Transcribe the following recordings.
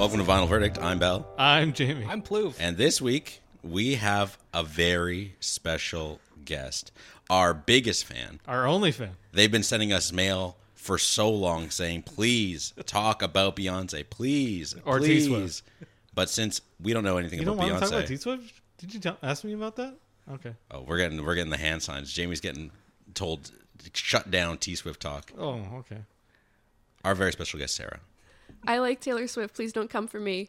Welcome to Vinyl Verdict. I'm Bell. I'm Jamie. I'm Plouf. And this week, we have a very special guest. Our biggest fan. Our only fan. They've been sending us mail for so long saying, please talk about Beyonce. Please. Or please. T-Swift. But since we don't know anything You about don't want Beyonce. to talk about T-Swift? Did you ask me about that? Okay. Oh, we're getting the hand signs. Jamie's getting told to shut down T-Swift talk. Oh, okay. Our very special guest, Sarah. I like Taylor Swift. Please don't come for me.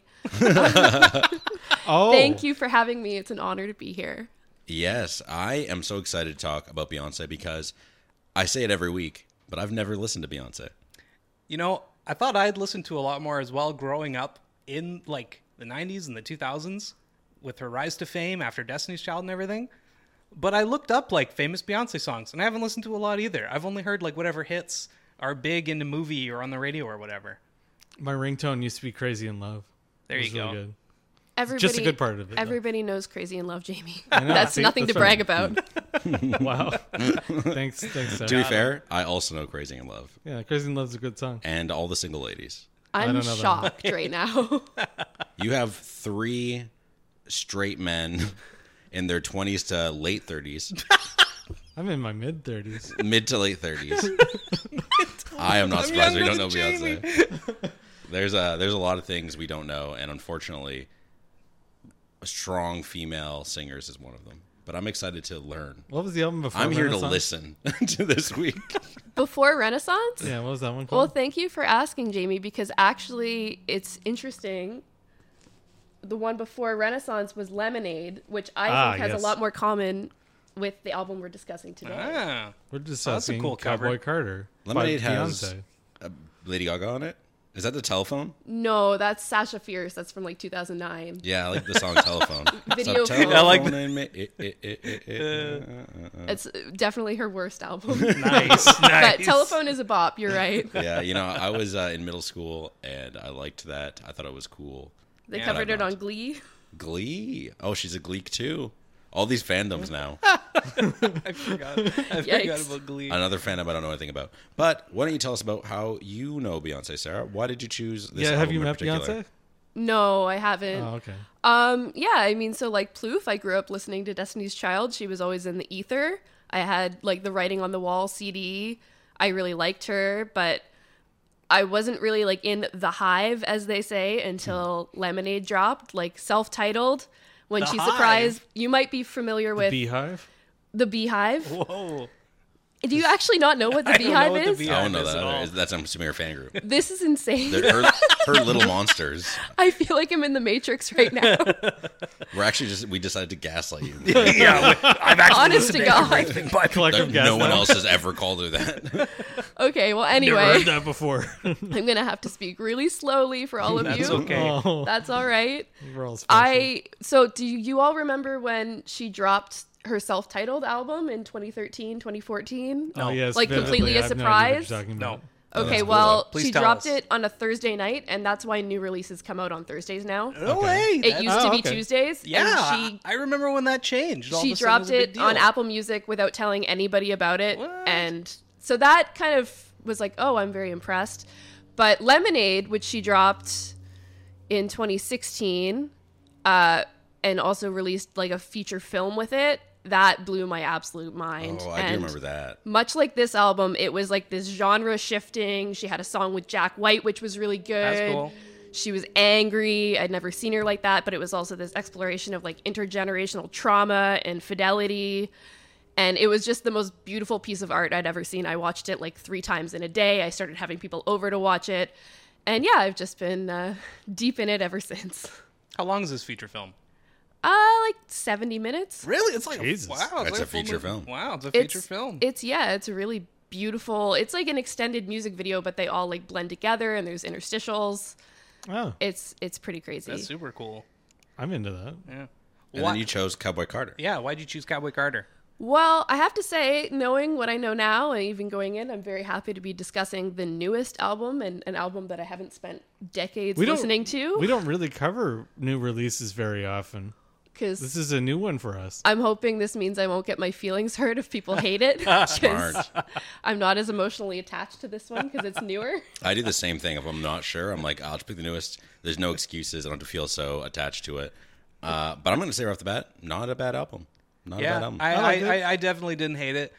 Oh. Thank you for having me. It's an honor to be here. Yes, I am so excited to talk about Beyonce because I say it every week, but I've never listened to Beyonce. You know, I thought I'd listen to a lot more as well growing up in like the 90s and the 2000s with her rise to fame after Destiny's Child and everything. But I looked up like famous Beyonce songs and I haven't listened to a lot either. I've only heard like whatever hits are big in the movie or on the radio or whatever. My ringtone used to be Crazy in Love. There It you was really go. Good. Everybody, Just a good part of it, though. Everybody knows Crazy in Love, Jamie. know. That's See, nothing that's to right. brag about. Wow. Thanks, Sarah. To be fair, I also know Crazy in Love Yeah, Crazy in Love's a good song. and all the single ladies. I'm don't know that. shocked right now. You have 3 straight men in their 20s to late 30s, I'm in my mid-30s. mid to late 30s. I am not I'm surprised we younger don't know than Jamie. Beyonce. There's a lot of things we don't know, and unfortunately, strong female singers is one of them. But I'm excited to learn. What was the album before I'm here to Renaissance? listen to this week. Before Renaissance? Yeah, what was that one Well, called? thank you for asking, Jamie, because actually it's interesting. The one before Renaissance was Lemonade, which I think has yes. a lot more common with the album we're discussing today. Ah. We're just that's a discussing cool cover. Cowboy Carter. Lemonade by has Beyonce. Lady Gaga on it. Is that the Telephone? No, that's Sasha Fierce. That's from like 2009. Yeah, I like the song Telephone. Video Stop phone. I like telephoning me. It's definitely her worst album. Nice. But Telephone is a bop. You're right. Yeah, you know, I was in middle school and I liked that. I thought it was cool. They Yeah, covered I'm it not. on Glee. Glee. Oh, she's a Gleek too. All these fandoms now. I forgot Yikes. about Glee. Another fandom I don't know anything about. But why don't you tell us about how you know Beyonce, Sarah? Why did you choose this Yeah, album have you in met particular? Beyonce? No, I haven't. Oh, okay. Yeah, I mean, so like Plouf, I grew up listening to Destiny's Child. She was always in the ether. I had like the Writing on the Wall CD. I really liked her, but I wasn't really like in the hive, as they say, until Lemonade dropped, like self-titled. When The she Hive? surprised, you might be familiar with Beehive? the Beehive. Whoa. Do you actually not know what the I don't know Beehive what the is? Beehive I don't know is at all. that. That's I'm assuming her fan group. This is insane. Her little monsters. I feel like I'm in the Matrix right now. We decided to gaslight you. Yeah, I've actually Honest to God. everything by Collective gas No one now? else has ever called her that. Okay, well, Never anyway, heard that before. I'm going to have to speak really slowly for all of That's you. okay. Oh, That's all right. we're all special. So do you all remember when she dropped her self-titled album in 2013, 2014? Oh, yes, Like, vividly. completely a I have no idea what surprise? you're talking about. Okay, that's cool, well, though. Please she tell dropped us. it on a Thursday night, and that's why new releases come out on Thursdays now. No Okay. way. It used to be okay. Tuesdays. Yeah, And I remember when that changed. All she of a sudden dropped was a big it on deal. Apple Music without telling anybody about it. What? And so that kind of was like, oh, I'm very impressed. But Lemonade, which she dropped in 2016, and also released like a feature film with it, that blew my absolute mind. Oh, I do And remember that. much like this album, it was like this genre shifting. She had a song with Jack White, which was really good. That's cool. She was angry. I'd never seen her like that, but it was also this exploration of like intergenerational trauma and fidelity. And it was just the most beautiful piece of art I'd ever seen. I watched it like 3 times in a day. I started having people over to watch it. And yeah, I've just been deep in it ever since. How long is this feature film? Like 70 minutes. Really? It's like Jesus. wow. It's That's like a full feature movie. film. Wow, it's a feature film. It's a really beautiful. It's like an extended music video, but they all like blend together and there's interstitials. Oh, It's pretty crazy. That's super cool. I'm into that. Yeah. And Why- then you chose Cowboy Carter. Yeah. Why'd you choose Cowboy Carter? Well, I have to say, knowing what I know now, and even going in, I'm very happy to be discussing the newest album and an album that I haven't spent decades listening to. We don't really cover new releases very often. because This is a new one for us. I'm hoping this means I won't get my feelings hurt if people hate it. 'Cause Smart. I'm not as emotionally attached to this one because it's newer. I do the same thing. If I'm not sure, I'm like, I'll just pick the newest. There's no excuses. I don't have to feel so attached to it. But I'm going to say right off the bat, not a bad album. Not a bad album. I definitely didn't hate it.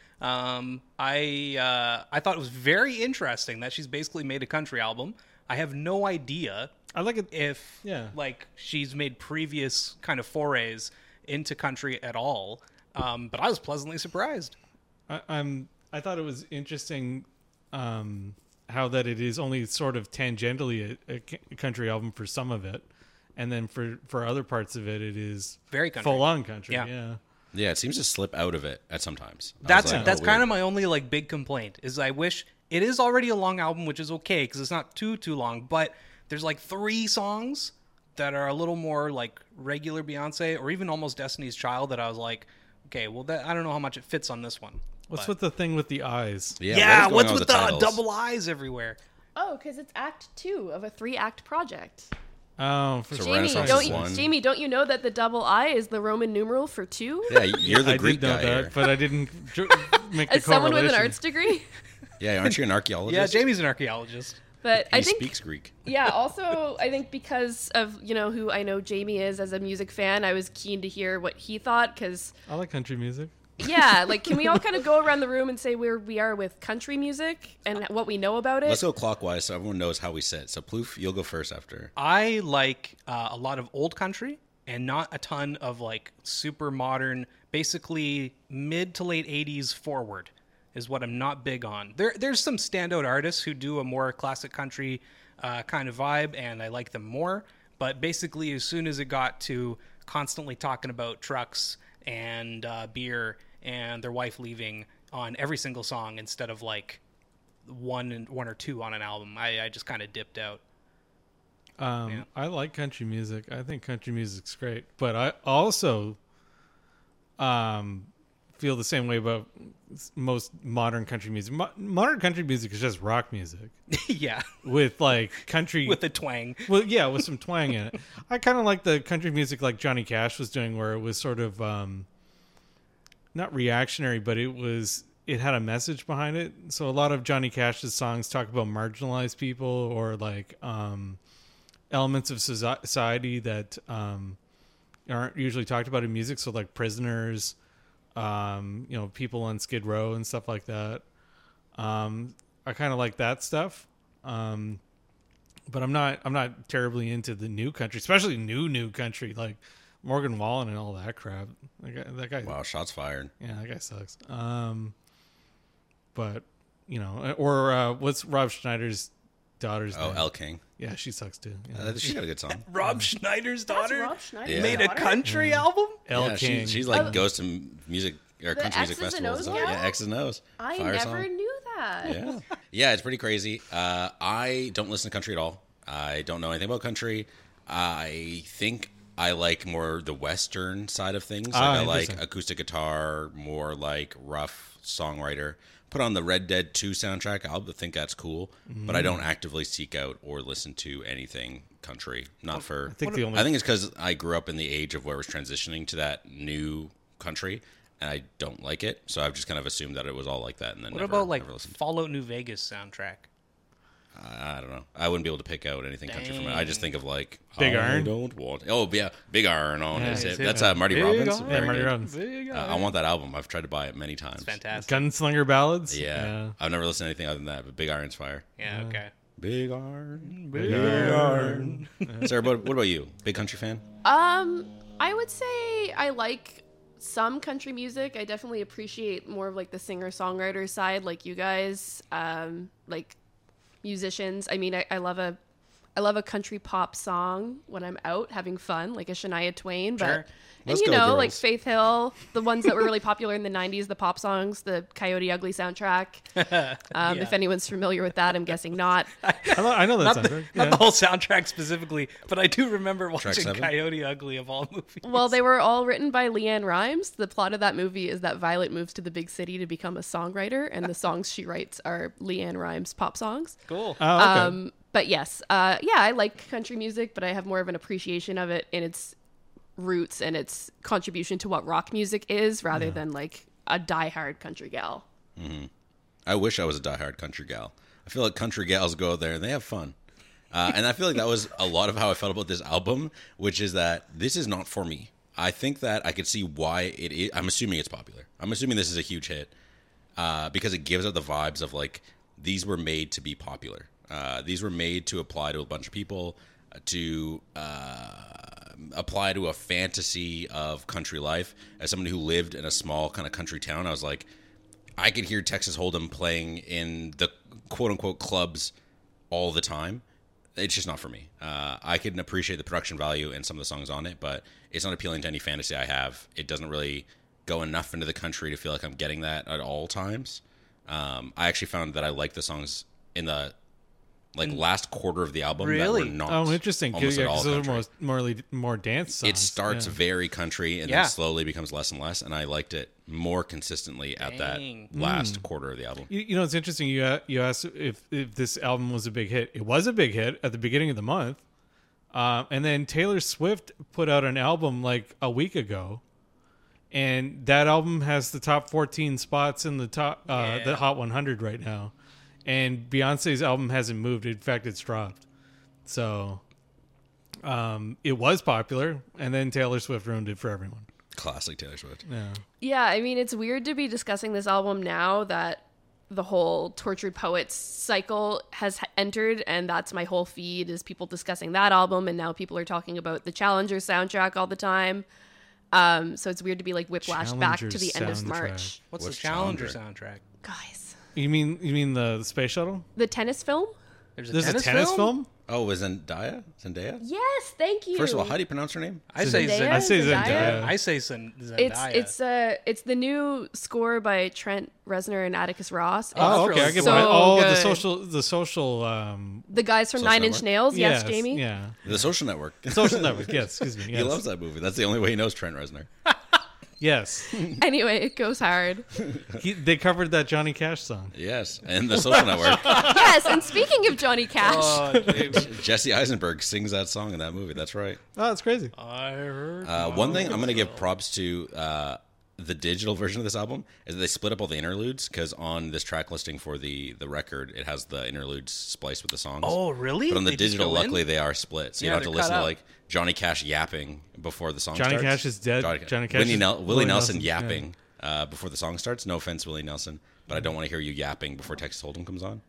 I thought it was very interesting that she's basically made a country album. I have no idea I like it. if Yeah. like she's made previous kind of forays into country at all. But I was pleasantly surprised. I thought it was interesting how that it is only sort of tangentially a country album for some of it, and then for other parts of it, it is Very country. full on country. Yeah. Yeah. Yeah, it seems to slip out of it at sometimes. That's kind of my only like big complaint is I wish it is already a long album, which is okay because it's not too long, but there's like 3 songs that are a little more like regular Beyonce or even almost Destiny's Child that I was like, okay, well I don't know how much it fits on this one. What's But- with the thing with the eyes? Yeah, what's going on with the titles? double eyes everywhere? Oh, because it's Act 2 of a 3-act project. Oh, for So sure. Renaissance Jamie, is one. don't you know that the double I is the Roman numeral for 2? Yeah, you're the I Greek did know guy that, here. but I didn't make the As someone with an correlation. arts degree. Yeah, aren't you an Yeah, archaeologist? Jamie's an archaeologist. But He I think, speaks Greek. yeah, also, I think because of, who I know Jamie is as a music fan, I was keen to hear what he thought because, I like country music. yeah, like, can we all kind of go around the room and say where we are with country music and what we know about it? Let's go clockwise so everyone knows how we sit. So Plouffe, you'll go first after. I like a lot of old country and not a ton of like super modern, basically mid to late 80s forward is what I'm not big on. There's some standout artists who do a more classic country kind of vibe, and I like them more. But basically, as soon as it got to constantly talking about trucks and beer and their wife leaving on every single song instead of like one or two on an album, I just kind of dipped out. I like country music. I think country music's great, but I also feel the same way about most modern country music. Modern country music is just rock music Yeah, with like country with a twang. well, yeah, with some twang in it. I kind of like the country music like Johnny Cash was doing, where it was sort of not reactionary, but it had a message behind it. So a lot of Johnny Cash's songs talk about marginalized people or like elements of society that aren't usually talked about in music. So like prisoners, people on Skid Row and stuff like that. I kind of like that stuff. But I'm not terribly into the new country, especially new country like Morgan Wallen and all that crap. That guy. Wow, shots fired. Yeah, that guy sucks. But or what's Rob Schneider's daughter's Oh, name? Elle King. Yeah, she sucks too. Yeah. She got a good song. Rob Schneider's That's daughter Rob Schneider's Yeah. made a daughter? country album. Elle Yeah, King. she's like goes to music or The country music X's and festivals. O's and stuff. gal? Yeah, X's and O's. I Fire never song. knew that. Yeah, yeah, it's pretty crazy. I don't listen to country at all. I don't know anything about country. I think I like more the Western side of things. Like I like interesting. acoustic guitar, more like rough songwriter. Put on the Red Dead 2 soundtrack. I'll think that's cool, but I don't actively seek out or listen to anything country. Not for. I think the only I think it's because I grew up in the age of where it was transitioning to that new country, and I don't like it. So I've just kind of assumed that it was all like that, and then What never, about like never listened. Fallout New Vegas soundtrack? I don't know. I wouldn't be able to pick out anything country from it. I just think of like Big I Iron? don't want. Oh yeah, Big Iron on Yeah, is it? yeah. That's Marty Big Robbins. Iron. Yeah, Very Marty good. Robbins. Big I want that album. I've tried to buy it many times. Fantastic. Gunslinger Ballads. Yeah. I've never listened to anything other than that, but Big Iron's fire. Yeah, okay. Big Iron. Big Iron. Sarah, what about you? Big country fan? I would say I like some country music. I definitely appreciate more of like the singer-songwriter side, like you guys, like musicians. I mean, I love a country pop song when I'm out having fun, like a Shania Twain. But Sure. Let's and go, like girls. Faith Hill, the ones that were really popular in the '90s, the pop songs, the Coyote Ugly soundtrack. If anyone's familiar with that, I'm guessing not. I know that soundtrack. Not Yeah. the whole soundtrack specifically, but I do remember watching 7? Coyote Ugly of all movies. Well, they were all written by Leanne Rimes. The plot of that movie is that Violet moves to the big city to become a songwriter, and the songs she writes are Leanne Rimes pop songs. Cool. Oh, okay. But yes, I like country music, but I have more of an appreciation of it in its roots and its contribution to what rock music is, rather than like a diehard country gal. I wish I was a diehard country gal. I feel like country gals go there and they have fun. And I feel like that was a lot of how I felt about this album, which is that this is not for me. I think that I could see why it is. I'm assuming it's popular. I'm assuming this is a huge hit because it gives out the vibes of like these were made to be popular. These were made to apply to a bunch of people, to apply to a fantasy of country life. As someone who lived in a small kind of country town, I was like, I could hear Texas Hold'em playing in the quote-unquote clubs all the time. It's just not for me. I can appreciate the production value in some of the songs on it, but it's not appealing to any fantasy I have. It doesn't really go enough into the country to feel like I'm getting that at all times. I actually found that I like the songs in the last quarter of the album Really? that were not Interesting. almost at all Because country. those are more dance songs. It starts Yeah. very country and Yeah. then slowly becomes less and less, and I liked it more consistently at that Dang. last quarter of the album. You know, it's interesting. You asked if this album was a big hit. It was a big hit at the beginning of the month. And then Taylor Swift put out an album like a week ago. And that album has the top 14 spots in the top the Hot 100 right now. And Beyonce's album hasn't moved. In fact, it's dropped. So it was popular. And then Taylor Swift ruined it for everyone. Classic Taylor Swift. Yeah. Yeah, I mean, it's weird to be discussing this album now that the whole Tortured Poets cycle has entered, and that's my whole feed is people discussing that album, and now people are talking about the Challenger soundtrack all the time. So it's weird to be like whiplashed back to the end of Challenger's March. What's the What's Challenger Challenger? soundtrack? Guys, You mean the space shuttle? the tennis film? There's a tennis film? Oh, was Zendaya? Zendaya? Yes, thank you. First of all, how do you pronounce her name? I say Zendaya? Zendaya. I say Zendaya? Zendaya. I say Zendaya. It's the new score by Trent Reznor and Atticus Ross. Oh, that's okay. really I get so behind. Oh, good. the social. The guys from Social Nine Inch Network? Nails. Yes, Jamie. Yeah. The Social Network. Social Network. Yes. Excuse me. He Yes. loves that movie. That's the only way he knows Trent Reznor. Yes. Anyway, it goes hard. They covered that Johnny Cash song. Yes, and the Social Network. Yes, and speaking of Johnny Cash, Jesse Eisenberg sings that song in that movie. That's right. Oh, that's crazy. I heard. One thing I'm going to give props to the digital version of this album is that they split up all the interludes because on this track listing for the record, it has the interludes spliced with the songs. Oh, really? But on the They just digital, go in? luckily, they are split. So you Yeah, don't have to they're listen cut to out. like Johnny Cash yapping before the song Johnny starts. Cash is dead. Johnny Cash is- Willie Nelson Nelson, yeah. yapping before the song starts. No offense, Willie Nelson, but I don't want to hear you yapping before Texas Hold'em comes on.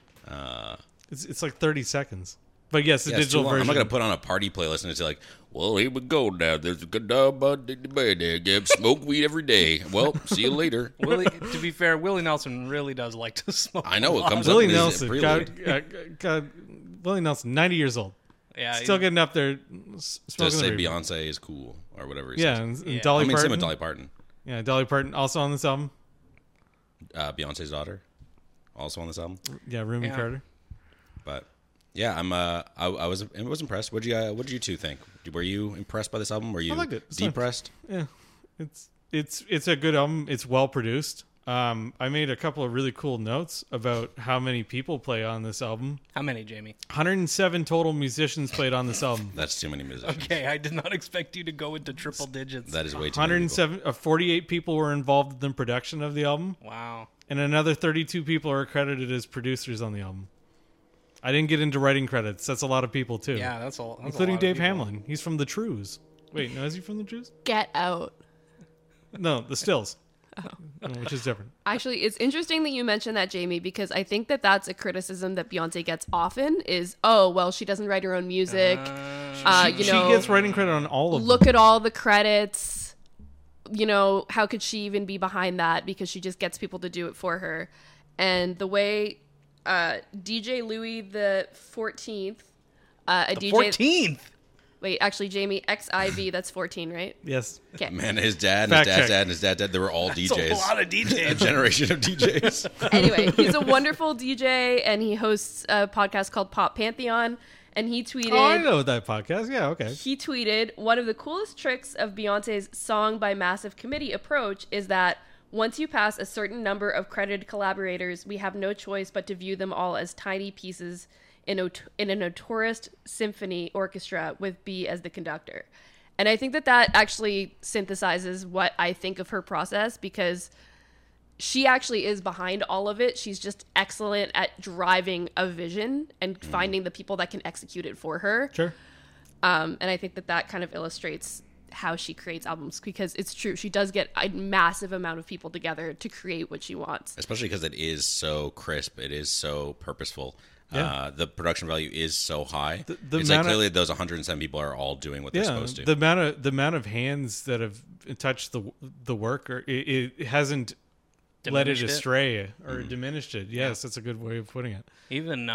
It's like 30 seconds. But yes, the Yeah, it's too digital long. version. I'm not going to put on a party playlist and it's like, well, here we go now. There's a good dog about the bed there. Get smoke weed every day. Well, see you later. Willie, to be fair, Willie Nelson really does like to smoke. I know, a it lot. comes Willie up in his Nelson. prelude. God, Willie Nelson, 90 years old. Yeah, Still getting up there smoking Just say the weed. Beyonce is cool or whatever he Yeah, says. and Yeah. Dolly I mean, Parton. same with Dolly Parton. Yeah, Dolly Parton also on this album. Beyonce's daughter, also on this album. Yeah, Rumi Yeah. Carter. But yeah, I was impressed. What did you two think? Were you impressed by this album? Were you liked it. It's fine. depressed? Yeah, it's a good album. It's well produced. I made a couple of really cool notes about how many people play on this album. How many, Jamie? 107 total musicians played on this album. That's too many musicians. Okay, I did not expect you to go into triple digits. That is way too many. people. 107, 48 people were involved in the production of the album, Wow. and another 32 people are credited as producers on the album. I didn't get into writing credits. That's a lot of people too. Yeah, that's all. including Dave Hamlin. He's from the Trues. Wait, no, is he from the Trues? get out. No, the Stills. Which is different. Actually, it's interesting that you mentioned that, Jamie, because I think that that's a criticism that Beyonce gets often is, oh, well, she doesn't write her own music. She gets writing credit on all of them. Look at all the credits. You know, how could she even be behind that? Because she just gets people to do it for her. And the way DJ Louis the 14th, a DJ 14th. Wait, actually, Jamie, XIV, that's 14, right? Yes. Okay. Man, his dad, and Fact his dad's check. dad, and his dad's dad, they were all It's DJs. a lot of A DJs. generation of DJs. Anyway, he's a wonderful DJ, and he hosts a podcast called Pop Pantheon. And he tweeted, Oh, I know that podcast. Yeah, okay. he tweeted, one of the coolest tricks of Beyonce's Song by Massive Committee approach is that once you pass a certain number of credited collaborators, we have no choice but to view them all as tiny pieces in a notorious symphony orchestra with B as the conductor. And I think that actually synthesizes what I think of her process, because she actually is behind all of it. She's just excellent at driving a vision and finding the people that can execute it for her. Sure. And I think that kind of illustrates how she creates albums, because it's true. She does get a massive amount of people together to create what she wants. Especially because it is so crisp. It is so purposeful. Yeah. The production value is so high. The It's like clearly those 107 people are all doing what they're supposed to. The amount of hands that have touched the work, or it hasn't let it astray or diminished it. Yes, that's a good way of putting it. Even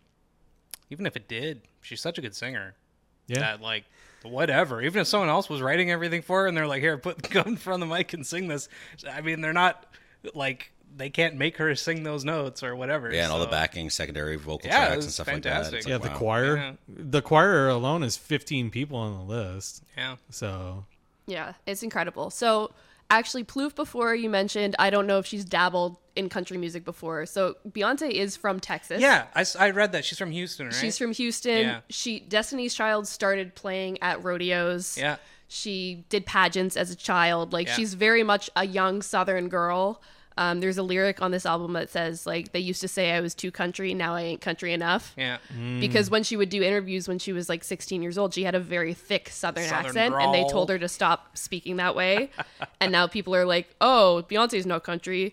if it did, she's such a good singer. Yeah. That, like, whatever. Even if someone else was writing everything for her and they're like, here, go in front of the mic and sing this. I mean, they're not, like, they can't make her sing those notes or whatever. Yeah, and all the backing, secondary vocal tracks and stuff fantastic. like that. Yeah, Like, the wow. choir. Yeah. The choir alone is 15 people on the list. Yeah. So Yeah, it's incredible. So actually, Plouffe, before you mentioned, I don't know if she's dabbled in country music before. So Beyonce is from Texas. Yeah, I read that. She's from Houston, right? She's from Houston. Yeah. Destiny's Child started playing at rodeos. Yeah. She did pageants as a child. Like, Yeah. she's very much a young Southern girl. There's a lyric on this album that says, like, they used to say I was too country, now I ain't country enough. Yeah. Because when she would do interviews when she was like 16 years old, she had a very thick Southern accent, drawl. and they told her to stop speaking that way. And now people are like, oh, Beyonce's no country.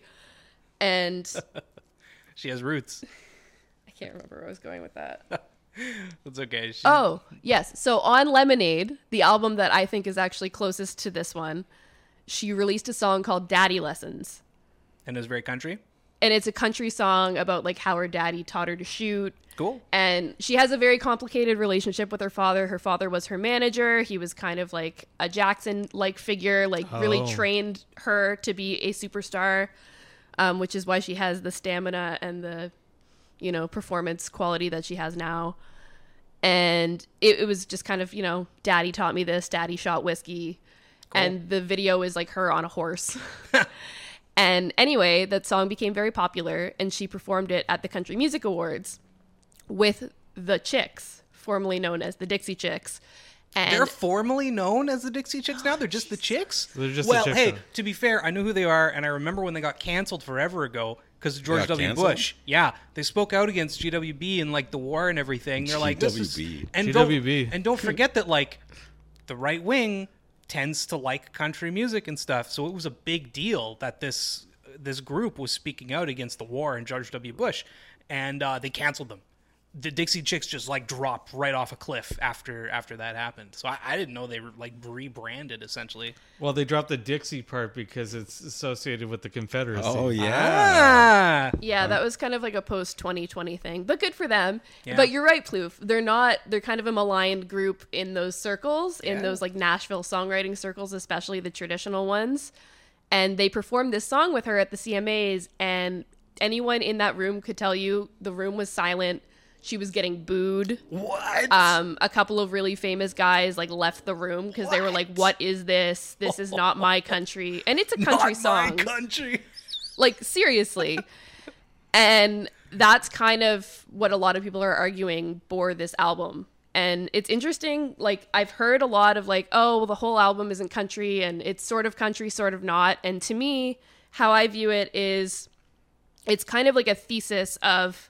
And She has roots. I can't remember where I was going with that. That's okay. Oh, yes. So on Lemonade, the album that I think is actually closest to this one, she released a song called Daddy Lessons. And is very country. And it's a country song about like how her daddy taught her to shoot. Cool. And she has a very complicated relationship with her father. Her father was her manager. He was kind of like a Jackson-like figure, like really trained her to be a superstar, which is why she has the stamina and the, you know, performance quality that she has now. And it was just kind of, you know, daddy taught me this, daddy shot whiskey. Cool. And the video is like her on a horse. And anyway, that song became very popular, and she performed it at the Country Music Awards with the Chicks, formerly known as the Dixie Chicks. And They're formally known as the Dixie Chicks now? They're just the Chicks? They're just the well, Chicks hey, now. to be fair, I know who they are, and I remember when they got canceled forever ago because of George got W. canceled? Bush. Yeah, they spoke out against GWB and, like, the war and everything. They're like, this is... GWB. And GWB. don't forget that, like, the right wing tends to like country music and stuff, so it was a big deal that this group was speaking out against the war and George W. Bush, and they canceled them. The Dixie Chicks just like dropped right off a cliff after that happened. So I didn't know they were like rebranded essentially. well, they dropped the Dixie part because it's associated with the Confederacy. Oh, yeah. Ah, yeah, that was kind of like a post-2020 thing, but good for them. Yeah. But you're right, Plouffe. They're kind of a maligned group in those circles, in those like Nashville songwriting circles, especially the traditional ones. And they performed this song with her at the CMAs, and anyone in that room could tell you the room was silent. She was getting booed. what? A couple of really famous guys like left the room because they were like, "What is this? This is not my country." And it's a country Not song. my country. Like, seriously. And that's kind of what a lot of people are arguing bore this album. And it's interesting, like, I've heard a lot of like, oh, well, the whole album isn't country, and it's sort of country, sort of not. And to me, how I view it is it's kind of like a thesis of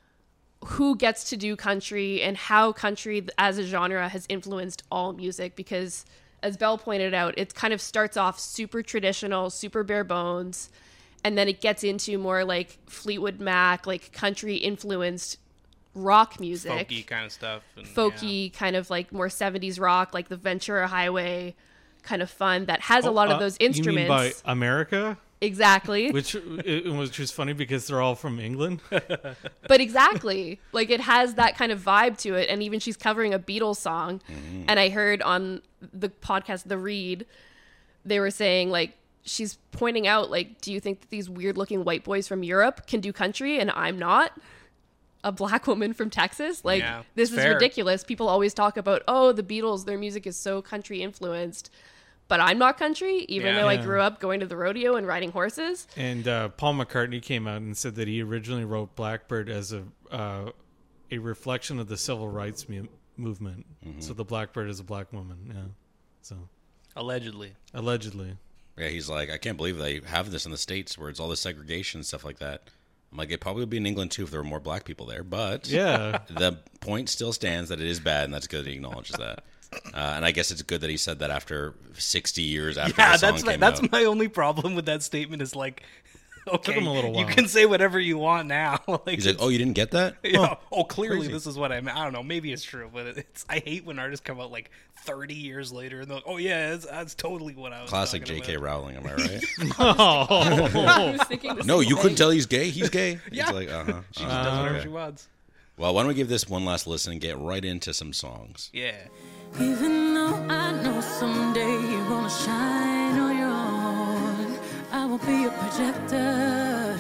who gets to do country and how country as a genre has influenced all music. Because as Belle pointed out, it kind of starts off super traditional, super bare bones, and then it gets into more like Fleetwood Mac, like country influenced rock music, Folky kind of stuff. And, folky kind of like more 70s rock, like the Ventura Highway kind of fun that has a lot of those instruments. You mean by America? Exactly. Which is funny because they're all from England. But exactly. Like, it has that kind of vibe to it. And even she's covering a Beatles song. And I heard on the podcast, The Read, they were saying, like, she's pointing out, like, do you think that these weird looking white boys from Europe can do country and I'm not? A black woman from Texas? Like, Yeah, this it's is fair. ridiculous. People always talk about, oh, the Beatles, their music is so country influenced. But I'm not country, even Yeah. though I Yeah. grew up going to the rodeo and riding horses. And Paul McCartney came out and said that he originally wrote Blackbird as a reflection of the civil rights movement. So the Blackbird is a black woman. Yeah. So Allegedly. allegedly. Yeah, he's like, I can't believe they have this in the States where it's all this segregation and stuff like that. I'm like, it probably would be in England too if there were more black people there. But Yeah. the point still stands that it is bad, and that's good that he acknowledges that. And I guess it's good that he said that after 60 years after Yeah, the song came that's out. my only problem with that statement is like, okay, him a little you while. can say whatever you want now. Like, He's like, oh, you didn't get that? yeah, oh, clearly crazy. this is what I meant. I don't know. Maybe it's true, but it's. I hate when artists come out like 30 years later and they're like, oh yeah, that's totally what I was. Classic talking J.K. about. Rowling, am I right? I was thinking the No, same you couldn't thing. tell he's gay? He's gay? Yeah. It's like, She just does whatever okay. she wants. Well, why don't we give this one last listen and get right into some songs? Yeah. Even though I know someday you're gonna shine on your own, I will be a projector.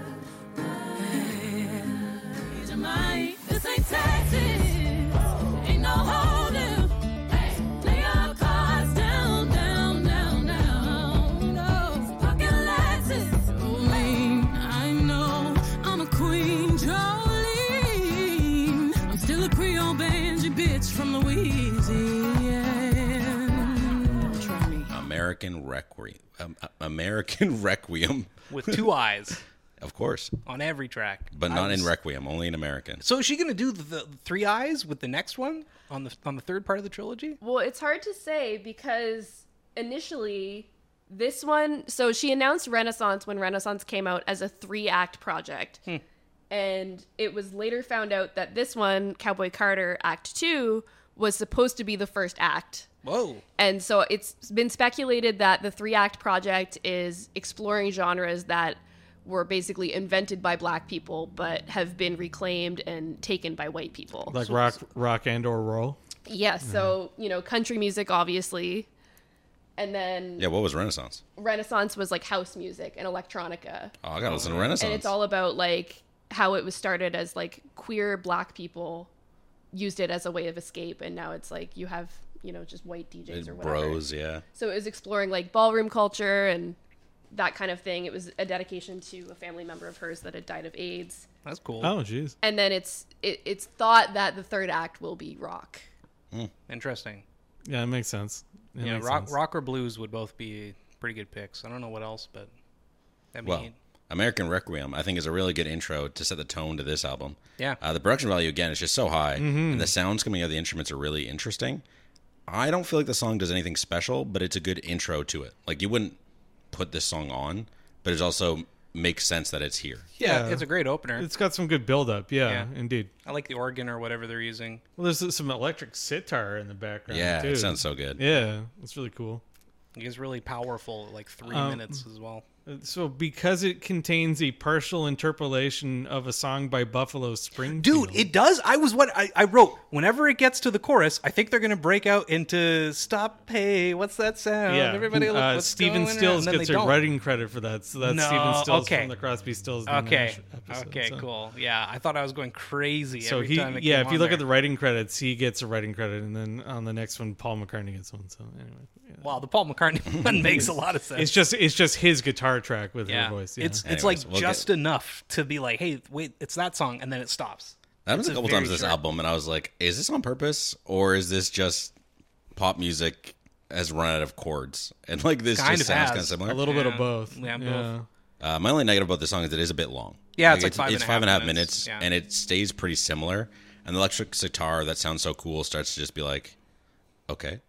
Use your mind, this ain't taxes, ain't no holding. Lay your cards down, down, down, down. No pocket Lexus. I know I'm a queen, Jolene. I'm still a Creole banjo bitch from Louisiana. Try me. American Requiem, With two eyes of course, on every track. but not in Requiem, only in American. So is she gonna do the three eyes with the next one on the third part of the trilogy? Well, it's hard to say because initially this one, so she announced Renaissance when Renaissance came out as a 3-act project. And it was later found out that this one, Cowboy Carter Act 2, was supposed to be the first act. Whoa. And so it's been speculated that the 3-act project is exploring genres that were basically invented by black people but have been reclaimed and taken by white people. Like rock and or roll. Yeah, so, country music, obviously. And then Yeah, what was Renaissance? Renaissance was like house music and electronica. Oh, I gotta listen to Renaissance. And it's all about like how it was started as like queer black people used it as a way of escape. And now it's like you have, just white DJs or whatever. Bros, yeah. So it was exploring like ballroom culture and that kind of thing. It was a dedication to a family member of hers that had died of AIDS. That's cool. Oh, jeez. And then it's thought that the third act will be rock. Interesting. Yeah, it makes sense. It Yeah, makes rock, sense. rock or blues would both be pretty good picks. I don't know what else, but Well, American Requiem, I think, is a really good intro to set the tone to this album. Yeah. The production value, again, is just so high, and the sounds coming out of the instruments are really interesting. I don't feel like the song does anything special, but it's a good intro to it. Like, you wouldn't put this song on, but it also makes sense that it's here. yeah, Yeah. it's a great opener. It's got some good build up. Yeah, Yeah. indeed. I like the organ or whatever they're using. Well, there's some electric sitar in the background. Yeah, too. it sounds so good. Yeah, it's really cool. It gets really powerful, like 3 minutes as well. So, because it contains a partial interpolation of a song by Buffalo Springfield. Dude, it does. I wrote, whenever it gets to the chorus, I think they're going to break out into stop, hey, what's that sound? Yeah, Everybody look what's Stephen going on. Stills And then gets they a don't. writing credit for that. So that's No, Stephen Stills okay. from the Crosby, Stills Okay. Nash episode. Okay, so. cool. Yeah, I thought I was going crazy So every time it came if you on look there. at the writing credits, he gets a writing credit, and then on the next one, Paul McCartney gets one. So anyway, yeah. Wow, the Paul McCartney one makes a lot of sense. it's just his guitar track with yeah. her voice. Yeah. It's Anyways, like we'll just enough to be like, hey, wait, it's that song, and then it stops. That happens It's a couple very times this short. album, and I was like, is this on purpose, or is this just pop music has run out of chords? And like this Kind just of sounds has. kind of similar. a little bit of Yeah. both. Yeah, Yeah. both. My only negative about this song is it is a bit long. Yeah, it's like it's 5.5 5.5 minutes. minutes, Yeah. and it stays pretty similar. And the electric sitar that sounds so cool starts to just be like, okay.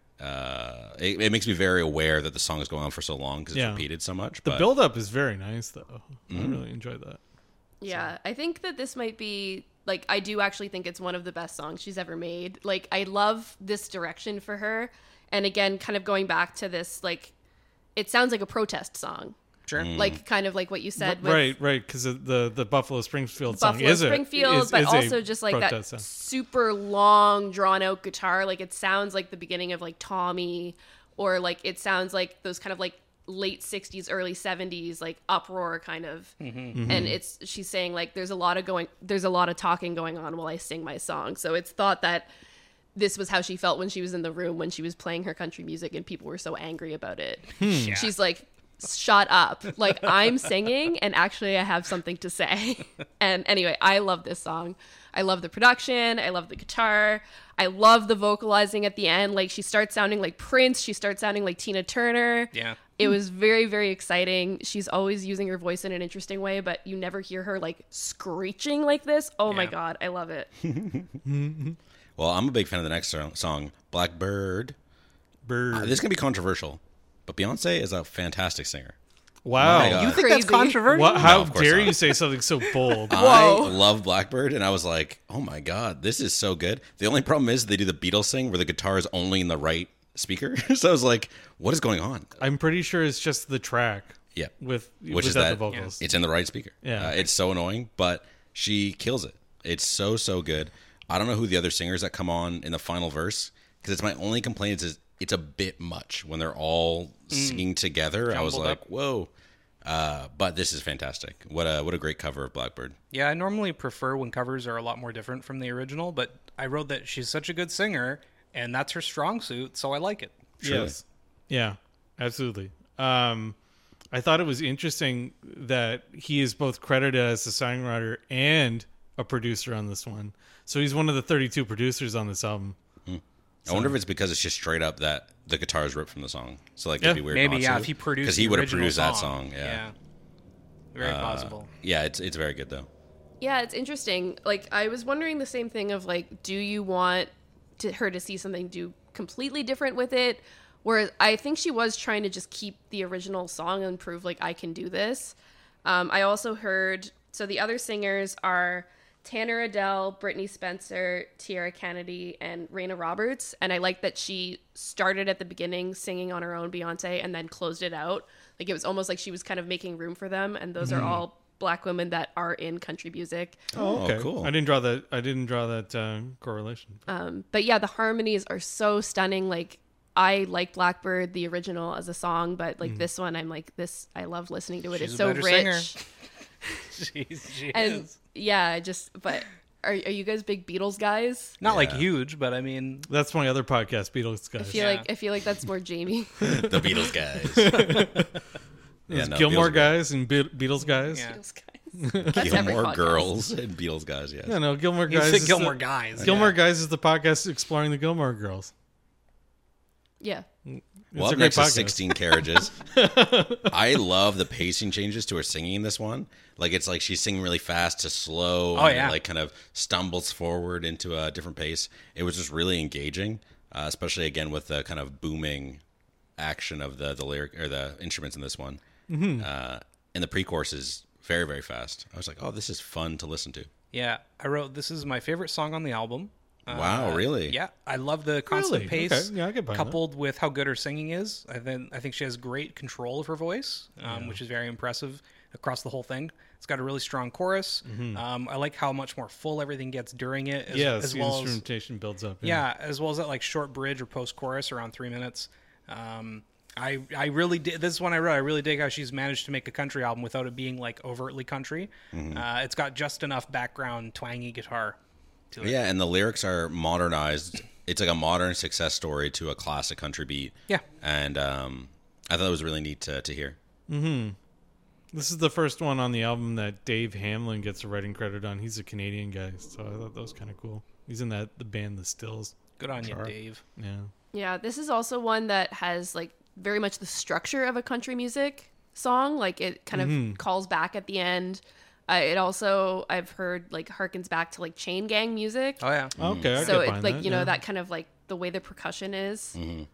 It makes me very aware that the song is going on for so long because it's Yeah. repeated so much. The but build up is very nice, though. Mm-hmm. I really enjoyed that. Yeah, I think that this might be like I do actually think it's one of the best songs she's ever made. Like I love this direction for her. And again, kind of going back to this like it sounds like a protest song. Sure. Like kind of like what you said with Right, because the Buffalo Springfield song Buffalo is Springfield, but is also a just like that protest song. super long drawn out guitar. Like it sounds like the beginning of like Tommy, or like it sounds like those kind of like late 60s, early 70s, like uproar kind of. Mm-hmm. And she's saying like there's a lot of talking going on while I sing my song. So it's thought that this was how she felt when she was in the room when she was playing her country music and people were so angry about it. Yeah. She's like, shut up. Like I'm singing and actually I have something to say. And anyway, I love this song. I love the production. I love the guitar. I love the vocalizing at the end. Like, she starts sounding like Prince. She starts sounding like Tina Turner. Yeah. It was very, very exciting. She's always using her voice in an interesting way, but you never hear her like screeching like this. Oh my Yeah. God, I love it. Well, I'm a big fan of the next song, Blackbird. Bird. This is going to be controversial, but Beyonce is a fantastic singer. Wow. My God. You think that's Crazy. controversial? What, how of course dare not. you say something so bold? I Whoa. love Blackbird, and I was like, oh my God, this is so good. The only problem is they do the Beatles thing where the guitar is only in the right speaker. So I was like, what is going on? I'm pretty sure it's just the track Yeah. with Which is without that the vocals. it's in the right speaker. Yeah. It's so annoying, but she kills it. It's so, so good. I don't know who the other singers that come on in the final verse, because it's my only complaint is it's a bit much when they're all singing together. I was Jumbled like, up. whoa. But this is fantastic. What a great cover of Blackbird. Yeah, I normally prefer when covers are a lot more different from the original, but I wrote that she's such a good singer, and that's her strong suit, so I like it. Truly. Yes. Yeah, absolutely. I thought it was interesting that he is both credited as a songwriter and a producer on this one. So he's one of the 32 producers on this album. I wonder if it's because it's just straight up that the guitar is ripped from the song. So like Yeah. it'd be weird. Maybe, not yeah, to, if he produced because he the would have original produced that song. Yeah, Very possible. yeah. It's very good though. Yeah, it's interesting. Like, I was wondering the same thing of like, do you want her to see something do completely different with it? Whereas I think she was trying to just keep the original song and prove like I can do this. I also heard, so the other singers are Tanner Adele, Brittany Spencer, Tiara Kennedy, and Raina Roberts. And I like that she started at the beginning singing on her own, Beyonce, and then closed it out. Like, it was almost like she was kind of making room for them. And those are all Black women that are in country music. Oh, okay. cool. I didn't draw that correlation. But yeah, the harmonies are so stunning. Like, I like Blackbird, the original, as a song, but like this one, I'm like, I love listening to it. She's It's a so better rich. singer. She And is. yeah, but are you guys big Beatles guys? Not like Yeah. huge, but I mean, That's my other podcast, Beatles guys. I feel like that's more Jamie. The Beatles guys. There's no, Gilmore Beatles guys and Beatles guys. Yeah. Beatles guys. That's every Gilmore podcast. Girls and Beatles guys. Yes. No, Gilmore you guys. said is Gilmore the, Guys. Gilmore yeah. Guys is the podcast exploring the Gilmore Girls. Yeah. Well, It's up a great next is podcast. 16 Carriages. I love the pacing changes to her singing in this one. Like, it's like she's singing really fast to slow. Oh, and yeah. it, like, kind of stumbles forward into a different pace. It was just really engaging, especially, again, with the kind of booming action of the lyric or the instruments in this one. Mm-hmm. And the pre-chorus is very, very fast. I was like, oh, this is fun to listen to. Yeah, I wrote this is my favorite song on the album. Wow, really? Yeah, I love the constant Really? pace, Okay, yeah, I could buy that. coupled with how good her singing is. I think she has great control of her voice, which is very impressive across the whole thing. It's got a really strong chorus. I like how much more full everything gets during it, as the well as instrumentation builds up. yeah, as well as that like short bridge or post chorus around 3 minutes. I really did. This is one I wrote. I really dig how she's managed to make a country album without it being like overtly country. It's got just enough background twangy guitar to it. Yeah, and the lyrics are modernized. It's like a modern success story to a classic country beat. Yeah. And I thought it was really neat to hear. This is the first one on the album that Dave Hamlin gets a writing credit on. He's a Canadian guy, so I thought that was kind of cool. He's in the band The Stills. Good on you, Dave. Yeah. Yeah, this is also one that has like very much the structure of a country music song. Like, it kind of calls back at the end. It also, I've heard, like, harkens back to like chain gang music. Oh yeah. Okay, I So could it's find like, that, you know, yeah. that kind of like the way the percussion is.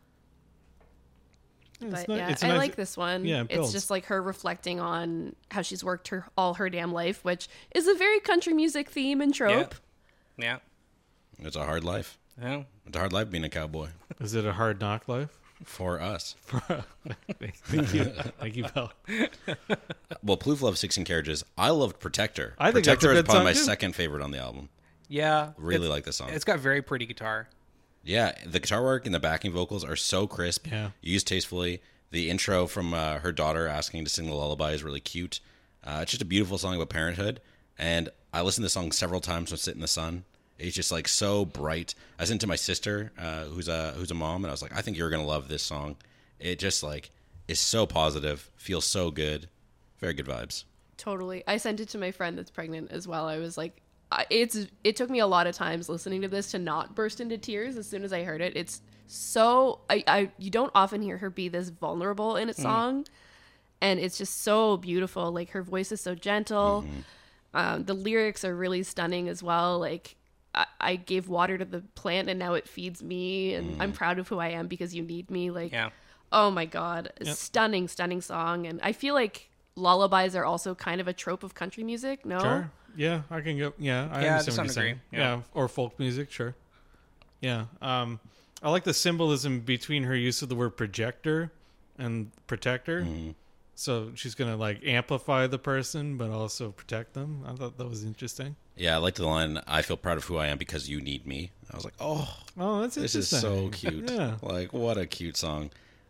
But ni- yeah, it's a I nice- like this one. yeah, it It's builds. just like her reflecting on how she's worked all her damn life, which is a very country music theme and trope. Yeah. It's a hard life. Yeah. It's a hard life being a cowboy Is it a hard knock life? for us. Thank you. Thank you, Bill. Well, Plouffe loves 16 Carriages. I loved Protector. I think that's Protector a is good probably song, my too. second favorite on the album. Yeah. Really like this song. It's got very pretty guitar. Yeah, the guitar work and the backing vocals are so crisp, Yeah. used tastefully. The intro from her daughter asking to sing the lullaby is really cute. It's just a beautiful song about parenthood. And I listened to this song several times when I sit in the sun. It's just like so bright. I sent it to my sister, who's a mom, and I was like, I think you're gonna love this song. It just like is so positive, feels so good, very good vibes. Totally. I sent it to my friend that's pregnant as well. I was like, it took me a lot of times listening to this to not burst into tears as soon as I heard it. It's so you don't often hear her be this vulnerable in a song, and it's just so beautiful. Like her voice is so gentle. The lyrics are really stunning as well. Like I gave water to the plant and now it feeds me, and I'm proud of who I am because you need me. Like, oh my God, stunning song. And I feel like lullabies are also kind of a trope of country music. No, Sure. Yeah, I can go. Yeah, I Yeah, to understand some what you're saying. degree, Yeah. yeah. Or folk music. Sure. Yeah. I like the symbolism between her use of the word projector and protector. So she's gonna like amplify the person, but also protect them. I thought that was interesting. Yeah, I liked the line, I feel proud of who I am because you need me. I was like, oh, Oh, that's this interesting. is so cute. Yeah. Like, what a cute song.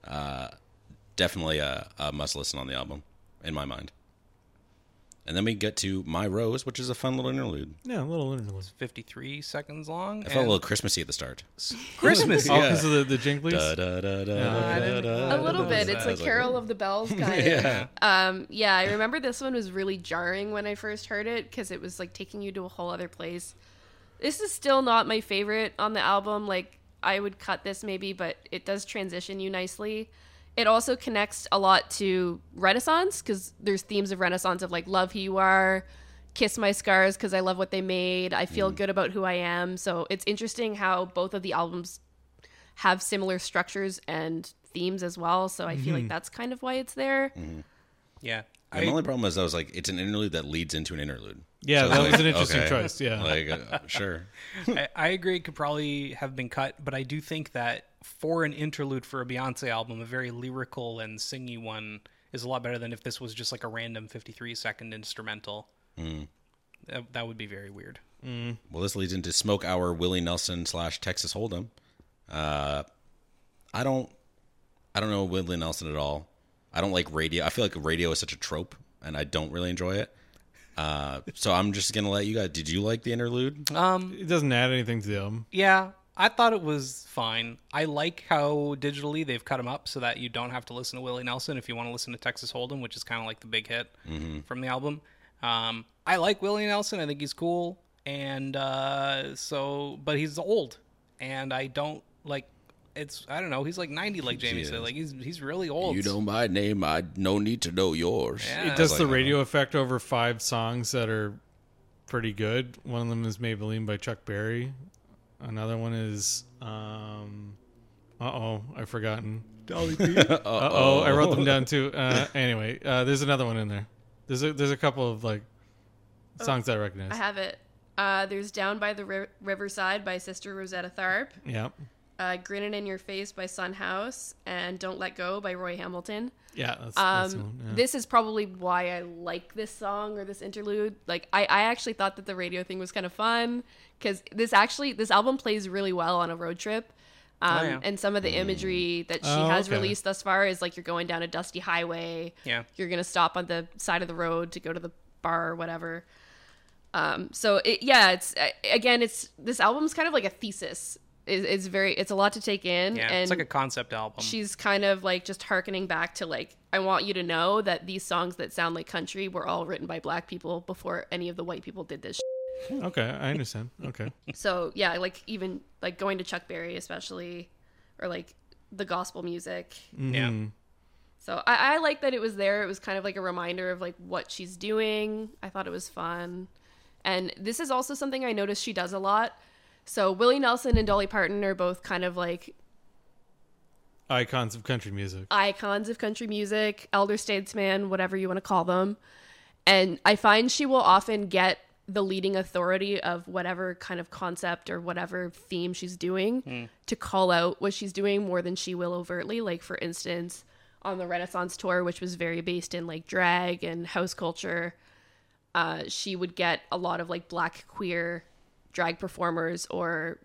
Definitely a must listen on the album, in my mind. And then we get to My Rose, which is a fun little interlude. Yeah, a little interlude. 53 seconds long. It felt a little Christmassy at the start. Christmas. Oh, because of the jinglies. Da, da, da, da, Yeah. da, da, a little da, bit. da. It's I like was Carol oh. of the Bells kind of. Yeah, I remember this one was really jarring when I first heard it because it was like taking you to a whole other place. This is still not my favorite on the album. Like I would cut this maybe, but it does transition you nicely. It also connects a lot to Renaissance because there's themes of Renaissance of like love who you are, kiss my scars because I love what they made, I feel good about who I am. So it's interesting how both of the albums have similar structures and themes as well. So I feel like that's kind of why it's there. Yeah. My only problem is I was like, it's an interlude that leads into an interlude. Yeah, So that it's was an interesting okay. choice. Yeah. Like, sure. I agree. It could probably have been cut, but I do think that for an interlude for a Beyonce album, a very lyrical and singy one is a lot better than if this was just like a random 53-second instrumental. That would be very weird. Well, this leads into Smoke Hour, Willie Nelson / Texas Hold'em. I don't know Willie Nelson at all. I don't like radio. I feel like radio is such a trope, and I don't really enjoy it. So I'm just gonna let you guys. Did you like the interlude? It doesn't add anything to the album. Yeah, I thought it was fine. I like how digitally they've cut them up so that you don't have to listen to Willie Nelson if you want to listen to Texas Hold'em, which is kind of like the big hit from the album. I like Willie Nelson. I think he's cool. And but he's old. And I don't like, I don't know, he's like 90 like Jamie said. Like he's really old. You know my name. I no need to know yours. Yeah. It does like, the radio effect over 5 songs that are pretty good. One of them is Maybelline by Chuck Berry. Another one is I've forgotten. Dolly P. I wrote them down too. Anyway, there's another one in there. There's a couple of like songs I recognize. I have it. There's Down by the Riverside by Sister Rosetta Tharpe. Yeah. Grinning in Your Face by Son House, and Don't Let Go by Roy Hamilton. Yeah, that's the one. Yeah. This is probably why I like this song or this interlude. Like, I actually thought that the radio thing was kind of fun because this album plays really well on a road trip. Yeah. And some of the imagery that she has released thus far is like you're going down a dusty highway. Yeah. You're going to stop on the side of the road to go to the bar or whatever. So this album's kind of like a thesis. It's a lot to take in. Yeah, and it's like a concept album. she's kind of like just hearkening back to like, I want you to know that these songs that sound like country were all written by black people before any of the white people did this shit. Okay, I understand. Okay. So yeah, like even like going to Chuck Berry especially, or like the gospel music. Yeah. So I like that it was there. It was kind of like a reminder of like what she's doing. I thought it was fun. And this is also something I noticed she does a lot. So Willie Nelson and Dolly Parton are both kind of like Icons of country music. icons of country music, elder statesman, whatever you want to call them. And I find she will often get the leading authority of whatever kind of concept or whatever theme she's doing to call out what she's doing more than she will overtly. Like, for instance, on the Renaissance tour, which was very based in like drag and house culture, she would get a lot of like black queer drag performers or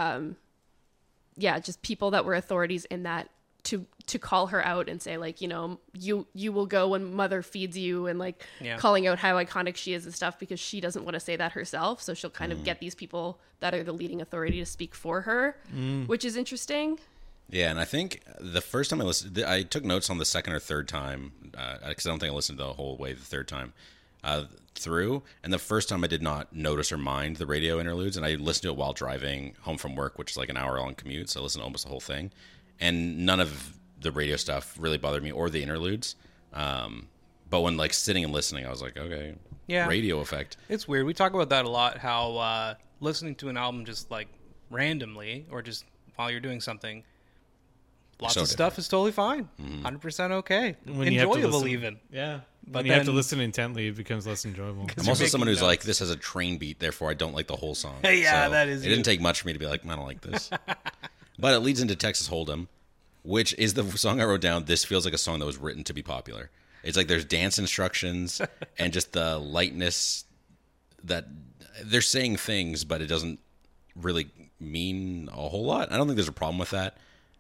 just people that were authorities in that to call her out and say like, you know, you will go when mother feeds you, and like calling out how iconic she is and stuff, because she doesn't want to say that herself, so she'll kind of get these people that are the leading authority to speak for her, which is interesting. Yeah, and I think the first time I listened, I took notes on the second or third time, because I don't think I listened the whole way the third time. through. And the first time I did not notice or mind the radio interludes, and I listened to it while driving home from work, which is like an hour-long commute, so I listened to almost the whole thing. And none of the radio stuff really bothered me, or the interludes. But when like sitting and listening, I was like, okay, Yeah. radio effect. It's weird. We talk about that a lot, how listening to an album just like randomly or just while you're doing something, lots So of stuff is totally fine. 100% okay. When you have to Enjoyable listen- even. Yeah. But When you have to then- listen intently, it becomes less enjoyable. I'm you're also someone making who's like, notes. this has a train beat, therefore I don't like the whole song. Yeah, So that is It didn't you. take much for me to be like, I don't like this. But it leads into Texas Hold'em, which is the song I wrote down. This feels like a song that was written to be popular. It's like there's dance instructions and just the lightness that they're saying things, but it doesn't really mean a whole lot. I don't think there's a problem with that.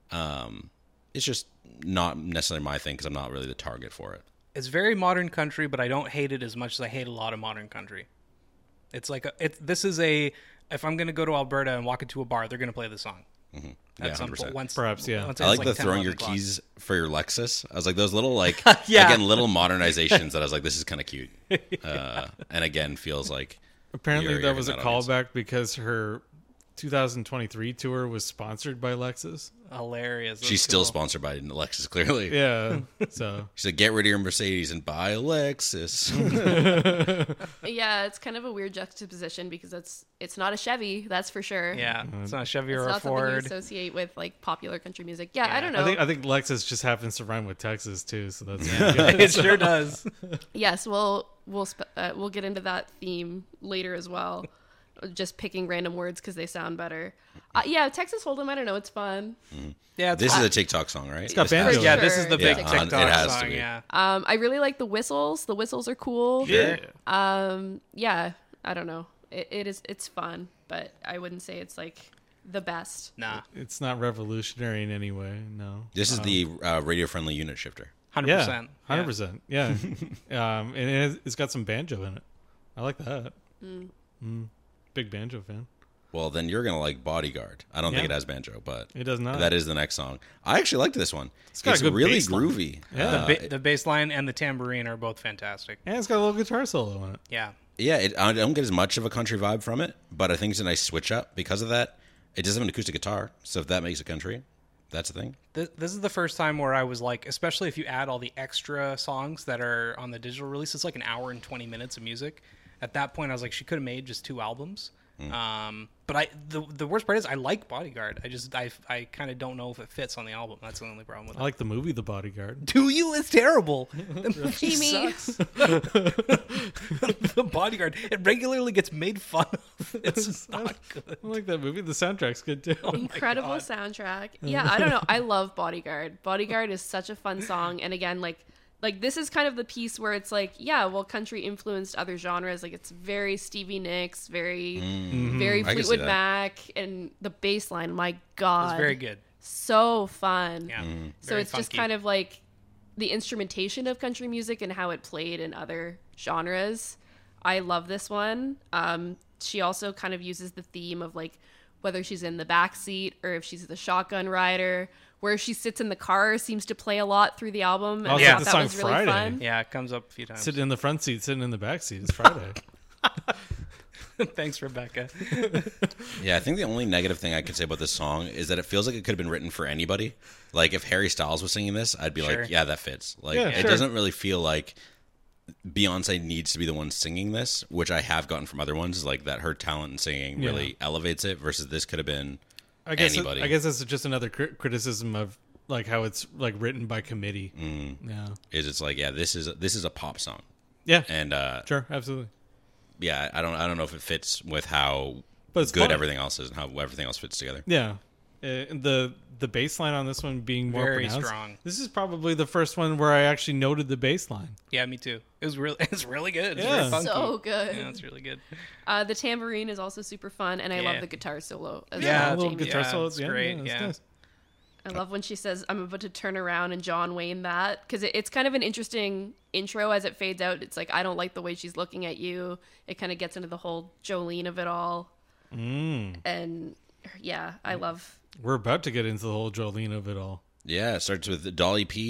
It's just not necessarily my thing because I'm not really the target for it. It's very modern country, but I don't hate it as much as I hate a lot of modern country. It's like this is a if I'm gonna go to Alberta and walk into a bar, they're gonna play the song. Yeah, At some 100%. point, once Perhaps, yeah. once I it's like the 10, throwing your 11 o'clock. keys for your Lexus. I was like, those little, like, Yeah. again, little modernizations that I was like, this is kind of cute. And again, feels like. Apparently, you're that was a hitting that audience. callback because her 2023 tour was sponsored by Lexus. Hilarious. She's That's still cool. sponsored by Lexus, clearly. Yeah. So She said, get rid of your Mercedes and buy a Lexus. Yeah, it's kind of a weird juxtaposition because it's not a Chevy, that's for sure. Yeah, it's not a Chevy It's or a not something you Ford. associate with like popular country music. Yeah, I don't know. I think Lexus just happens to rhyme with Texas too. So that's It sure does. Yes, we'll get into that theme later as well. Just picking random words because they sound better. Yeah, Texas Hold'em. I don't know. It's fun. Yeah, it's This is a TikTok song, right? It's got banjo. yeah. Sure. This is the big Yeah, TikTok it has to song. be. Yeah, I really like the whistles. The whistles are cool. yeah. Yeah. I don't know. It's fun, but I wouldn't say it's like the best. nah, It's not revolutionary in any way. No. This is the radio-friendly unit shifter. 100%. Yeah. 100%. Yeah. And it's got some banjo in it. I like that. Big banjo fan. Well, then you're going to like Bodyguard. I don't think Yeah. it has banjo, but It does not. that is the next song. I actually liked this one. It's got a good really bass line. groovy. Yeah. The bass line and the tambourine are both fantastic. And it's got a little guitar solo in it. Yeah, Yeah, I don't get as much of a country vibe from it, but I think it's a nice switch up because of that. It does have an acoustic guitar, so if that makes it country, that's a thing. this is the first time where I was like, especially if you add all the extra songs that are on the digital release, it's like an hour and 20 minutes of music. At that point, I was like, she could have made just 2 albums. But the worst part is I like Bodyguard. I kind of don't know if it fits on the album. That's the only problem with I it. like the movie The Bodyguard. Do you? It's terrible. The movie Jamie. sucks. The Bodyguard. It regularly gets made fun of. It's just not good. I like that movie. The soundtrack's good too. Incredible God. soundtrack. Yeah, I don't know. I love Bodyguard. Bodyguard is such a fun song, and again, like this is kind of the piece where it's like, yeah, well, country influenced other genres. Like it's very Stevie Nicks, very I can see Fleetwood that. Mac, and the bass line. My God, It's very good. so fun. Yeah. So it's just kind of like the instrumentation of country music and how it played in other genres. I love this one. She also kind of uses the theme of like whether she's in the back seat or if she's the shotgun rider. Where she sits in the car seems to play a lot through the album. Oh, I it's like thought the that song was really Friday. fun. Yeah, it comes up a few times. Sitting in the front seat, sitting in the back seat. It's Friday. Thanks, Rebecca. Yeah, I think the only negative thing I could say about this song is that it feels like it could have been written for anybody. Like if Harry Styles was singing this, I'd be Sure. like, yeah, that fits. Like Yeah, it sure. doesn't really feel like Beyonce needs to be the one singing this, which I have gotten from other ones, like that her talent in singing Yeah. really elevates it versus this could have been I guess anybody. I guess that's just another criticism of like how it's like written by committee. Yeah. is it's like, yeah, this is a pop song. Yeah. And Sure. Absolutely. yeah, I don't know if it fits with how But it's good fun. everything else is and how everything else fits together. Yeah. And the bass line on this one being more Very pronounced. strong. This is probably the first one where I actually noted the bass line. Yeah, me too. It's really good. It's Yeah. very funky. So good. Yeah, it's really good. The tambourine is also super fun, and I Yeah. love the guitar solo as Yeah, well. a little Jamie. guitar Yeah, solo. it's Yeah, great, that's yeah. nice. I love when she says, "I'm about to turn around and John Wayne that," because it's kind of an interesting intro as it fades out. It's like, I don't like the way she's looking at you. It kind of gets into the whole Jolene of it all. And yeah, I love. We're about to get into the whole Jolene of it all. Yeah, it starts with Dolly P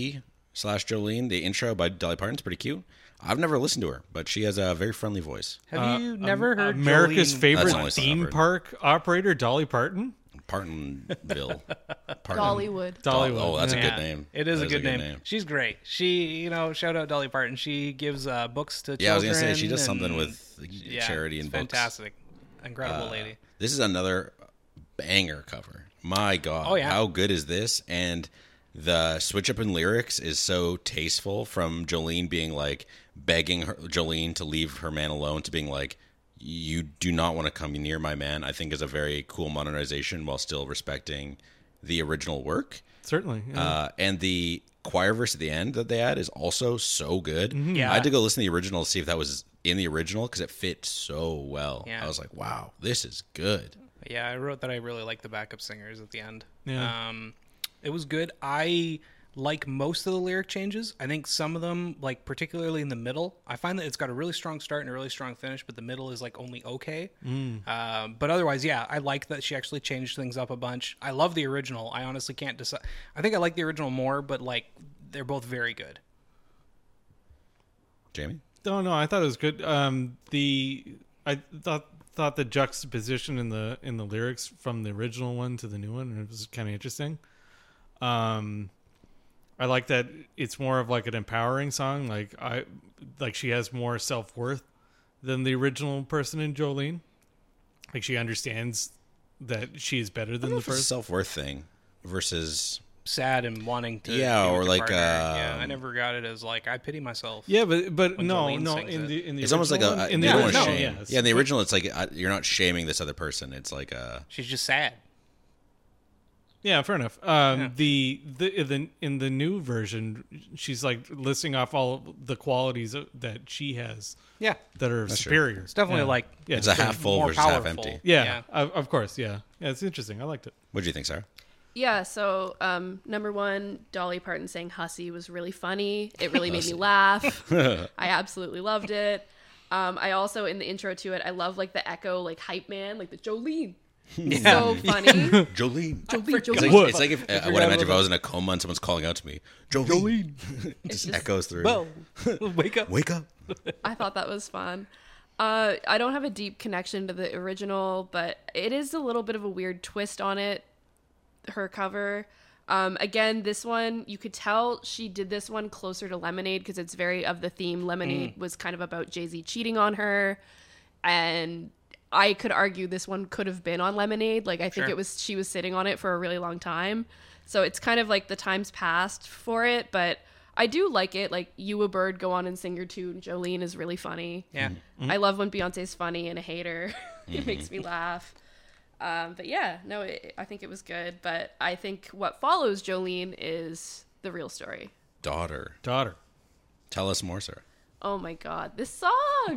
Jolene. The intro by Dolly Parton's pretty cute. I've never listened to her, but she has a very friendly voice. Have you never heard America's Jolene? That's the favorite only song I've theme heard. park operator, Dolly Parton? Partonville. Dollywood. Dollywood. Oh, that's a yeah. good name. It is That a good name. She's great. She, shout out Dolly Parton. She gives books to children. Yeah, I was gonna say she does something and- with charity it's and books. fantastic. Incredible lady. This is another banger cover. My God. Oh, yeah. How good is this? And the switch up in lyrics is so tasteful, from Jolene being like begging Jolene to leave her man alone to being like, you do not want to come near my man, I think is a very cool modernization while still respecting the original work. Certainly. Yeah. And the choir verse at the end that they add is also so good. Yeah. I had to go listen to the original to see if that was in the original because it fit so well. Yeah. I was like, wow, this is good. Yeah, I wrote that I really like the backup singers at the end. Yeah. It was good. I like most of the lyric changes. I think some of them, like particularly in the middle, I find that it's got a really strong start and a really strong finish, but the middle is like only okay. But otherwise, yeah, I like that she actually changed things up a bunch. I love the original. I honestly can't decide. I think I like the original more, but like they're both very good. Jamie? No, I thought it was good. I thought the juxtaposition in the lyrics from the original one to the new one, it was kind of interesting. I like that it's more of like an empowering song. Like she has more self-worth than the original person in Jolene. Like she understands that she is better than the It's a first. self-worth thing versus Sad and wanting to, Yeah, be or with your like, partner. Yeah, I never got it as like I pity myself. Yeah, but When no, Jolene no. sings In it. the it's almost like original a one- in you the don't want to original, shame. yes. Yeah, in the original it's like you're not shaming this other person. It's like She's just sad. Yeah, fair enough. The in the new version, she's like listing off all of the qualities that she has Yeah, that are true. superior. it's definitely Yeah. like Yeah, it's a half full more versus half powerful. empty. Yeah, of course. Yeah, it's interesting. I liked it. What do you think, Sarah? Yeah, so number one, Dolly Parton saying hussy was really funny. It really made me laugh. I absolutely loved it. I also, in the intro to it, I love like the echo, like hype man, like the Jolene. So funny. Jolene. Jolene. It's like if what I imagine if I was in a coma and someone's calling out to me, Jolene. It just echoes through. Well, wake up. Wake up. I thought that was fun. I don't have a deep connection to the original, but it is a little bit of a weird twist on it, her cover. Again, this one, you could tell she did this one closer to Lemonade because it's very of the theme. Lemonade was kind of about Jay-Z cheating on her, and I could argue this one could have been on Lemonade. Like, I think Sure. she was sitting on it for a really long time. So it's kind of like the time's passed for it, but I do like it. Like, You a Bird, go on and sing your tune. Jolene is really funny. Yeah. I love when Beyonce's funny and a hater. It makes me laugh. But yeah, no, I think it was good. But I think what follows Jolene is the real story. Daughter. Tell us more, Sarah. Oh my God, this song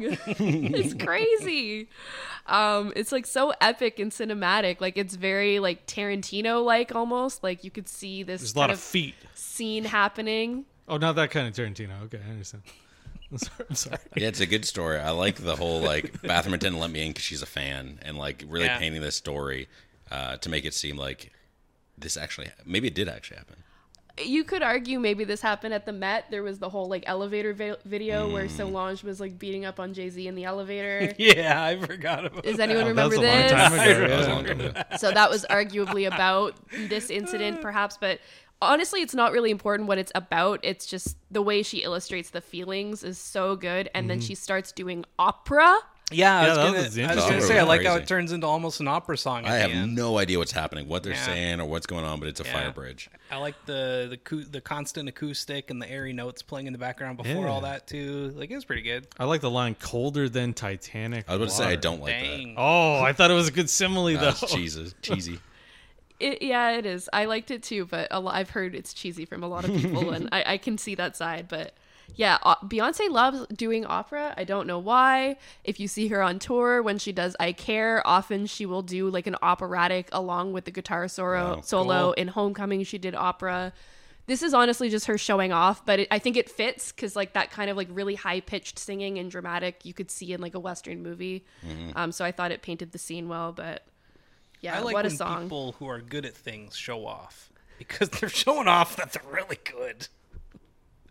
is crazy. It's like so epic and cinematic. Like, it's very like Tarantino-like almost. Like, you could see this There's a lot kind of feet. scene happening. Oh, not that kind of Tarantino. Okay, I understand. I'm sorry. Yeah, it's a good story. I like the whole like bathroom attendant let me in because she's a fan, and like really Yeah. painting this story to make it seem like this actually maybe it did actually happen. You could argue maybe this happened at the Met. There was the whole like elevator video where Solange was like beating up on Jay-Z in the elevator. Yeah, I forgot about Does anyone That was remember a long this? time ago. That was a Yeah. long time ago. So that was arguably about this incident, perhaps. But honestly, it's not really important what it's about. It's just the way she illustrates the feelings is so good. And then she starts doing opera. Yeah, I Yeah, was that gonna, was I was interesting. gonna Opera say, I was like how crazy. it turns into almost an opera song. At I the have end. no idea what's happening, what they're Yeah. saying, or what's going on, but it's a Yeah. fire bridge. I like the constant acoustic and the airy notes playing in the background before Yeah. all that too. Like, it was pretty good. I like the line "colder than Titanic." I was about to say I water." don't like Dang. Oh, I thought it was a good simile though. that. Cheesy. Yeah, it is. I liked it too, but I've heard it's cheesy from a lot of people, and I can see that side. But yeah, Beyonce loves doing opera. I don't know why. If you see her on tour, when she does I Care, often she will do like an operatic along with the guitar solo. Cool. In Homecoming, she did opera. This is honestly just her showing off, but I think it fits because like that kind of like really high pitched singing and dramatic you could see in like a Western movie. So I thought it painted the scene well, but yeah, I like what a when song. people who are good at things show off because they're showing off that they're really good.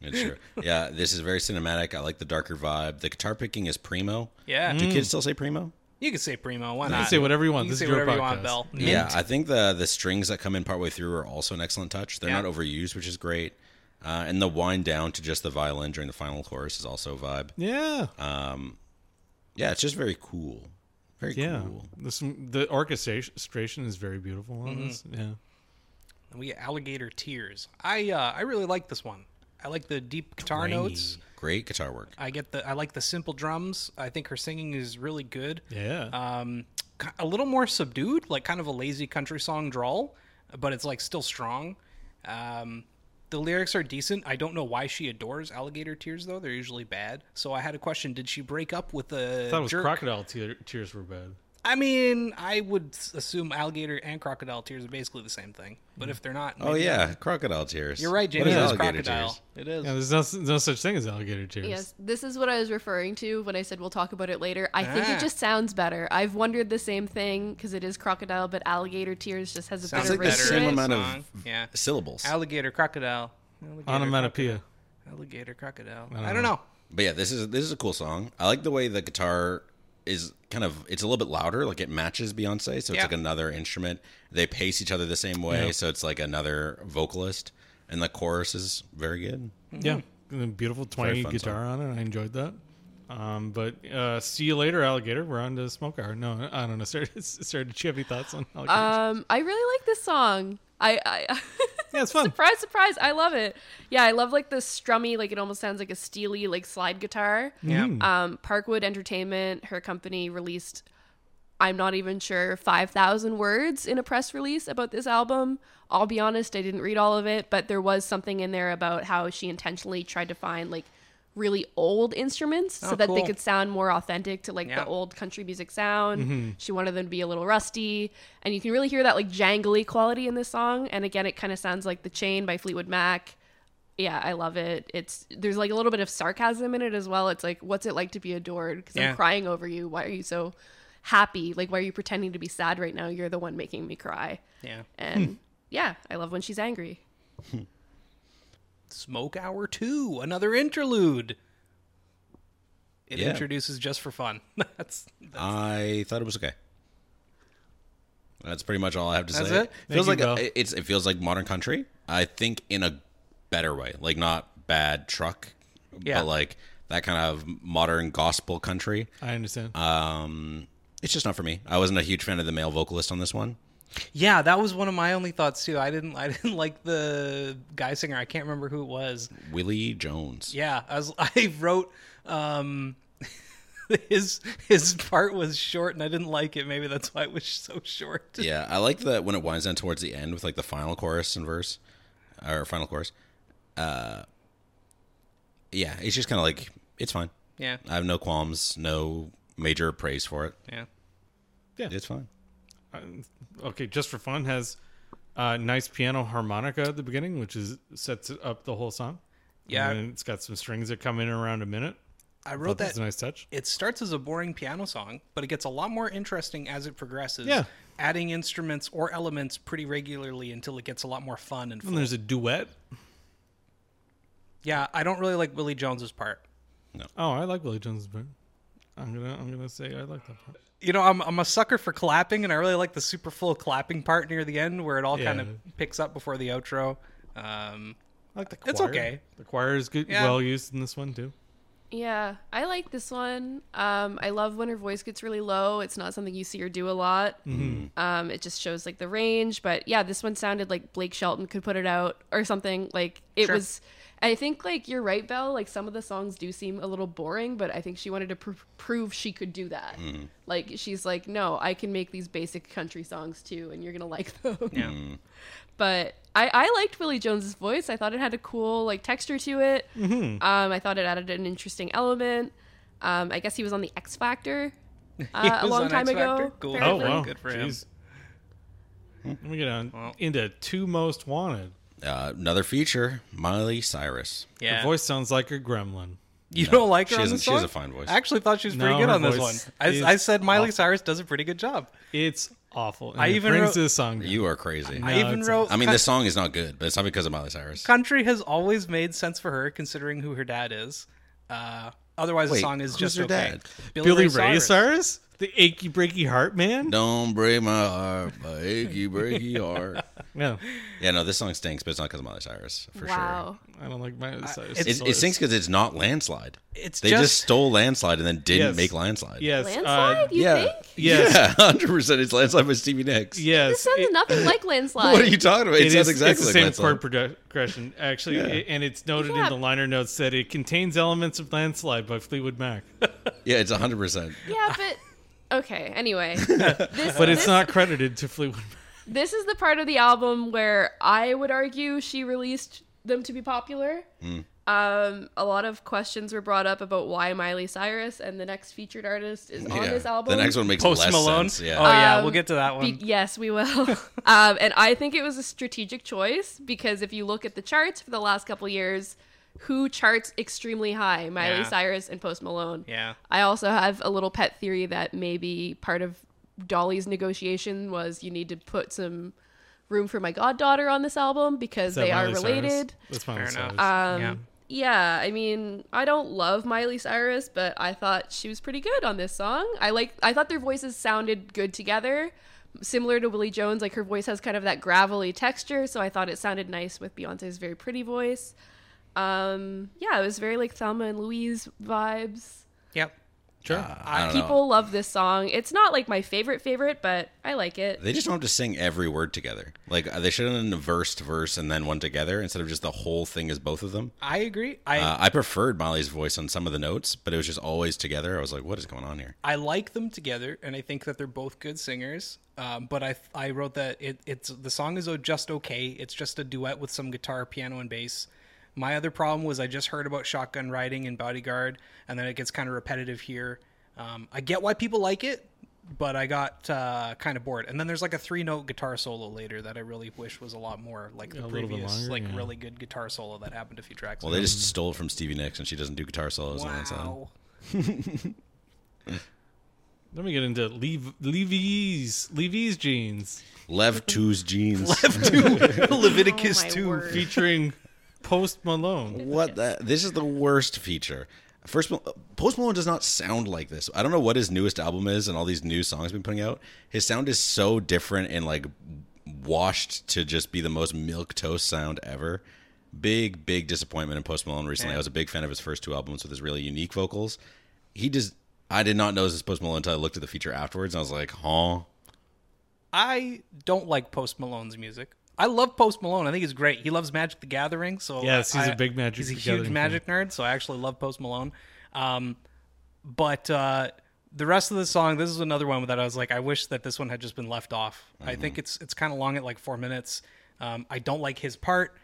It's true. Yeah, this is very cinematic. I like the darker vibe. The guitar picking is primo. Yeah. Do kids still say primo? You can say primo. Why You not? can say whatever you want. You This can is say your whatever you want, podcast. Bell. Yeah, I think the strings that come in partway through are also an excellent touch. They're Yeah. not overused, which is great. And the wind down to just the violin during the final chorus is also a vibe. Yeah. Yeah, it's just very cool. Very Yeah. cool. The orchestration is very beautiful on this. Yeah. We get Alligator Tears. I really like this one. I like the deep guitar notes. Great guitar work. I like the simple drums. I think her singing is really good. Yeah. A little more subdued, like kind of a lazy country song drawl, but it's like still strong. The lyrics are decent. I don't know why she adores Alligator Tears though. They're usually bad. So I had a question: did she break up with a I thought it was jerk? crocodile tears were bad. I mean, I would assume alligator and crocodile tears are basically the same thing. But if they're not, Oh maybe yeah, not. crocodile tears. You're right, What Jamie. is It is alligator crocodile. tears? It is. Yeah, there's no such thing as alligator tears. Yes, this is what I was referring to when I said we'll talk about it later. I think Ah. it just sounds better. I've wondered the same thing because it is crocodile, but alligator tears just has a Sounds better like the ring to same it. amount Song. of Yeah. syllables. Alligator, crocodile. Alligator, Onomatopoeia. Alligator, crocodile. don't I don't know. But yeah, this is a cool song. I like the way the guitar is it's a little bit louder, like it matches Beyonce, so it's Yeah. like another instrument. They pace each other the same way, Yeah. so it's like another vocalist, and the chorus is very good. Yeah. And a beautiful twangy fun guitar on it. I enjoyed that. But see you later, alligator. We're on to Smoke Hour. No, I don't know. Sarah, did you have any thoughts on alligator? I really like this song. I Yeah, it's fun. surprise, surprise. I love it. Yeah, I love like the strummy, like it almost sounds like a steely, like slide guitar. Yeah. Parkwood Entertainment, her company, released, I'm not even sure, 5,000 words in a press release about this album. I'll be honest, I didn't read all of it, but there was something in there about how she intentionally tried to find like really old instruments so Oh, that they cool. could sound more authentic to like Yeah. the old country music sound. She wanted them to be a little rusty, and you can really hear that like jangly quality in this song. And again, it kind of sounds like The Chain by Fleetwood Mac. Yeah, I love it. There's like a little bit of sarcasm in it as well. It's like, what's it like to be adored? Because Yeah. I'm crying over you. Why are you so happy? Like, why are you pretending to be sad right now? You're the one making me cry. Yeah. And yeah, I love when she's angry. Smoke Hour 2, another interlude. It Yeah. introduces Just for Fun. That's I thought it was okay. That's pretty much all I have to That's say. it? Feels Thank like you, Bill. it feels like modern country. I think in a better way, like not bad truck, Yeah. but like that kind of modern gospel country. I understand. It's just not for me. I wasn't a huge fan of the male vocalist on this one. Yeah, that was one of my only thoughts too. I didn't like the guy singer. I can't remember who it was. Willie Jones. Yeah, I wrote his part was short and I didn't like it. Maybe that's why it was so short. Yeah, I like that when it winds down towards the end with like the final chorus and verse, or final chorus. Yeah, it's just kind of like it's fine. Yeah. I have no qualms, no major praise for it. Yeah. It's fine. Okay, Just for Fun has nice piano harmonica at the beginning, which sets it up the whole song. Yeah. And then it's got some strings that come in around a minute. I I wrote thought that's that a nice touch. it starts as a boring piano song, but it gets a lot more interesting as it progresses. Yeah. Adding instruments or elements pretty regularly until it gets a lot more fun and And full. there's a duet. Yeah, I don't really like Willie Jones's part. Oh, I like Willie Jones's part. I'm gonna say I like that part. You know, I'm a sucker for clapping, and I really like the super full clapping part near the end where it all kind of Yeah. picks up before the outro. I like the choir. It's okay. The choir is good, Yeah. well used in this one too. Yeah, I like this one. I love when her voice gets really low. It's not something you see her do a lot. It just shows like the range. But yeah, this one sounded like Blake Shelton could put it out or something. Like it Sure. was. I think like you're right, Belle. Like some of the songs do seem a little boring, but I think she wanted to prove she could do that. Like she's like, no, I can make these basic country songs too, and you're gonna like them. Yeah. But I liked Willie Jones's voice. I thought it had a cool like texture to it. I thought it added an interesting element. I guess he was on the X Factor He a was long on time X Factor? ago. Cool. Oh apparently. wow, Good for him. Jeez. Let me get on into Two Most Wanted. Another feature, Miley Cyrus. Yeah. Her voice sounds like a gremlin. You don't like her She on has- this she has song? a fine voice. I actually thought she was pretty No, good her on this one. voice I is said Miley awful. Cyrus does a pretty good job. It's awful. And I it even brings wrote- this song down. You are crazy. No, I even it's- wrote. I mean, this song is not good, but it's not because of Miley Cyrus. Country has always made sense for her, considering who her dad is. Otherwise, the Wait, song is who's just her okay. dad? Billy Ray Cyrus? The achy breaky heart man? Don't break my heart, my achy breaky heart. No, Yeah, no, this song stinks, but it's not because of Miley Cyrus for Wow. I don't like Miley Cyrus. it's- sure. It stinks because it's not Landslide. It's They just stole Landslide and then didn't Yes. make Landslide. Yes. Landslide, you yeah. think? Yes. Yeah, 100%. It's Landslide by Stevie Nicks. Yes. This sounds it- nothing like Landslide. What are you talking about? It, It sounds is exactly it's the like same Landslide. chord progression, actually, and it's noted Yeah. in the liner notes that it contains elements of Landslide by Fleetwood Mac, Yeah, it's 100%. Yeah, but okay. Anyway, this, but it's this- not credited to Fleetwood Mac. This is the part of the album where I would argue she released them to be popular. A lot of questions were brought up about why Miley Cyrus and the next featured artist is on Yeah. this album. The next one makes Post less Malone. sense. Yeah. Oh yeah, Um, we'll get to that one. Yes, we will. And I think it was a strategic choice because if you look at the charts for the last couple years, who charts extremely high? Miley Yeah. Cyrus and Post Malone. Yeah. I also have a little pet theory that maybe part of Dolly's negotiation was you need to put some room for my goddaughter on this album because Is that they are Miley Cyrus? related. That's Miley Fair enough. Cyrus. Yeah. Yeah, I mean, I don't love Miley Cyrus, but I thought she was pretty good on this song. I thought their voices sounded good together, similar to Willie Jones. Like her voice has kind of that gravelly texture, so I thought it sounded nice with Beyonce's very pretty voice. Yeah, it was very like Thelma and Louise vibes. Yep. Sure. I don't know. People love this song. It's not like my favorite, but I like it. They just don't have to sing every word together. Like, they should have done a verse to verse and then one together instead of just the whole thing as both of them. I agree. I preferred Molly's voice on some of the notes, but it was just always together. I was like, what is going on here? I like them together, and I think that they're both good singers. But I wrote that it's the song is just okay. It's just a duet with some guitar, piano, and bass. My other problem was I just heard about shotgun riding in Bodyguard, and then it gets kind of repetitive here. I get why people like it, but I got kind of bored. And then there's like a 3-note guitar solo later that I really wish was a lot more like the A little bit previous, longer, yeah. really good guitar solo that happened a few tracks Well, ago. they just stole it from Stevie Nicks, and she doesn't do guitar solos on that side. Wow. Let me get into Levi's jeans Lev 2's jeans. Leviticus Oh, my 2. word. featuring Post Malone. What this is the worst feature. First, Post Malone does not sound like this. I don't know what his newest album is and all these new songs he's been putting out. His sound is so different and like washed to just be the most milquetoast sound ever. Big disappointment in Post Malone recently. Yeah. I was a big fan of his first 2 albums with his really unique vocals. I did not know this was Post Malone until I looked at the feature afterwards and I was like, huh? I don't like Post Malone's music. I love Post Malone. I think he's great. He loves Magic the Gathering. So Yes, he's a big Magic He's a the huge Gathering Magic nerd. So I actually love Post Malone. But the rest of the song, this is another one that I was like, I wish that this one had just been left off. I think it's kind of long at like 4 minutes. I don't like his part.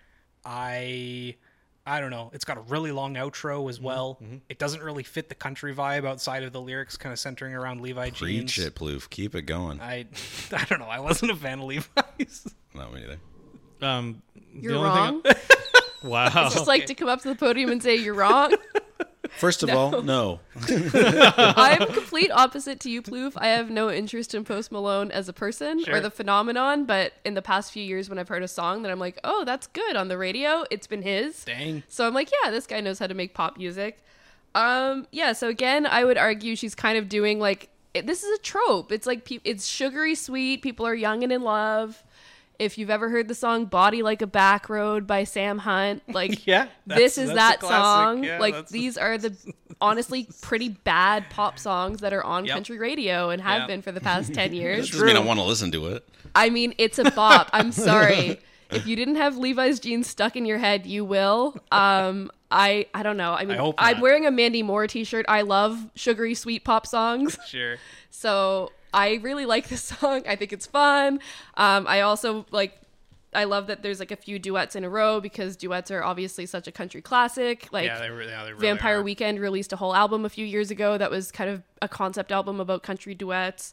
I don't know. It's got a really long outro as well. It doesn't really fit the country vibe outside of the lyrics, kind of centering around Levi jeans. Preach it, Plouffe. Keep it going. I don't know. I wasn't a fan of Levi's. Not me either. You're the only wrong. thing wow. Just like to come up to the podium and say you're wrong. First of all, no. I'm complete opposite to you, Plouffe. I have no interest in Post Malone as a person Sure. or the phenomenon, but in the past few years when I've heard a song that I'm like, oh, that's good on the radio, it's been his. Dang. So I'm like, yeah, this guy knows how to make pop music. Yeah, so again, I would argue she's kind of doing like, this is a trope. It's like, it's sugary sweet. People are young and in love. If you've ever heard the song Body Like a Back Road by Sam Hunt, like Yeah, this is that's that a classic. song. Yeah, like that's- these are the honestly pretty bad pop songs that are on Yep. country radio and have Yep. been for the past 10 years. Doesn't mean I want to listen to it. I mean, it's a bop. I'm sorry. If you didn't have Levi's jeans stuck in your head, you will. I don't know. I mean, I hope I'm not. wearing a Mandy Moore t-shirt. I love sugary sweet pop songs. Sure. So I really like this song. I think it's fun. I also I love that there's like a few duets in a row because duets are obviously such a country classic. Like They really Vampire are. Weekend released a whole album a few years ago that was kind of a concept album about country duets.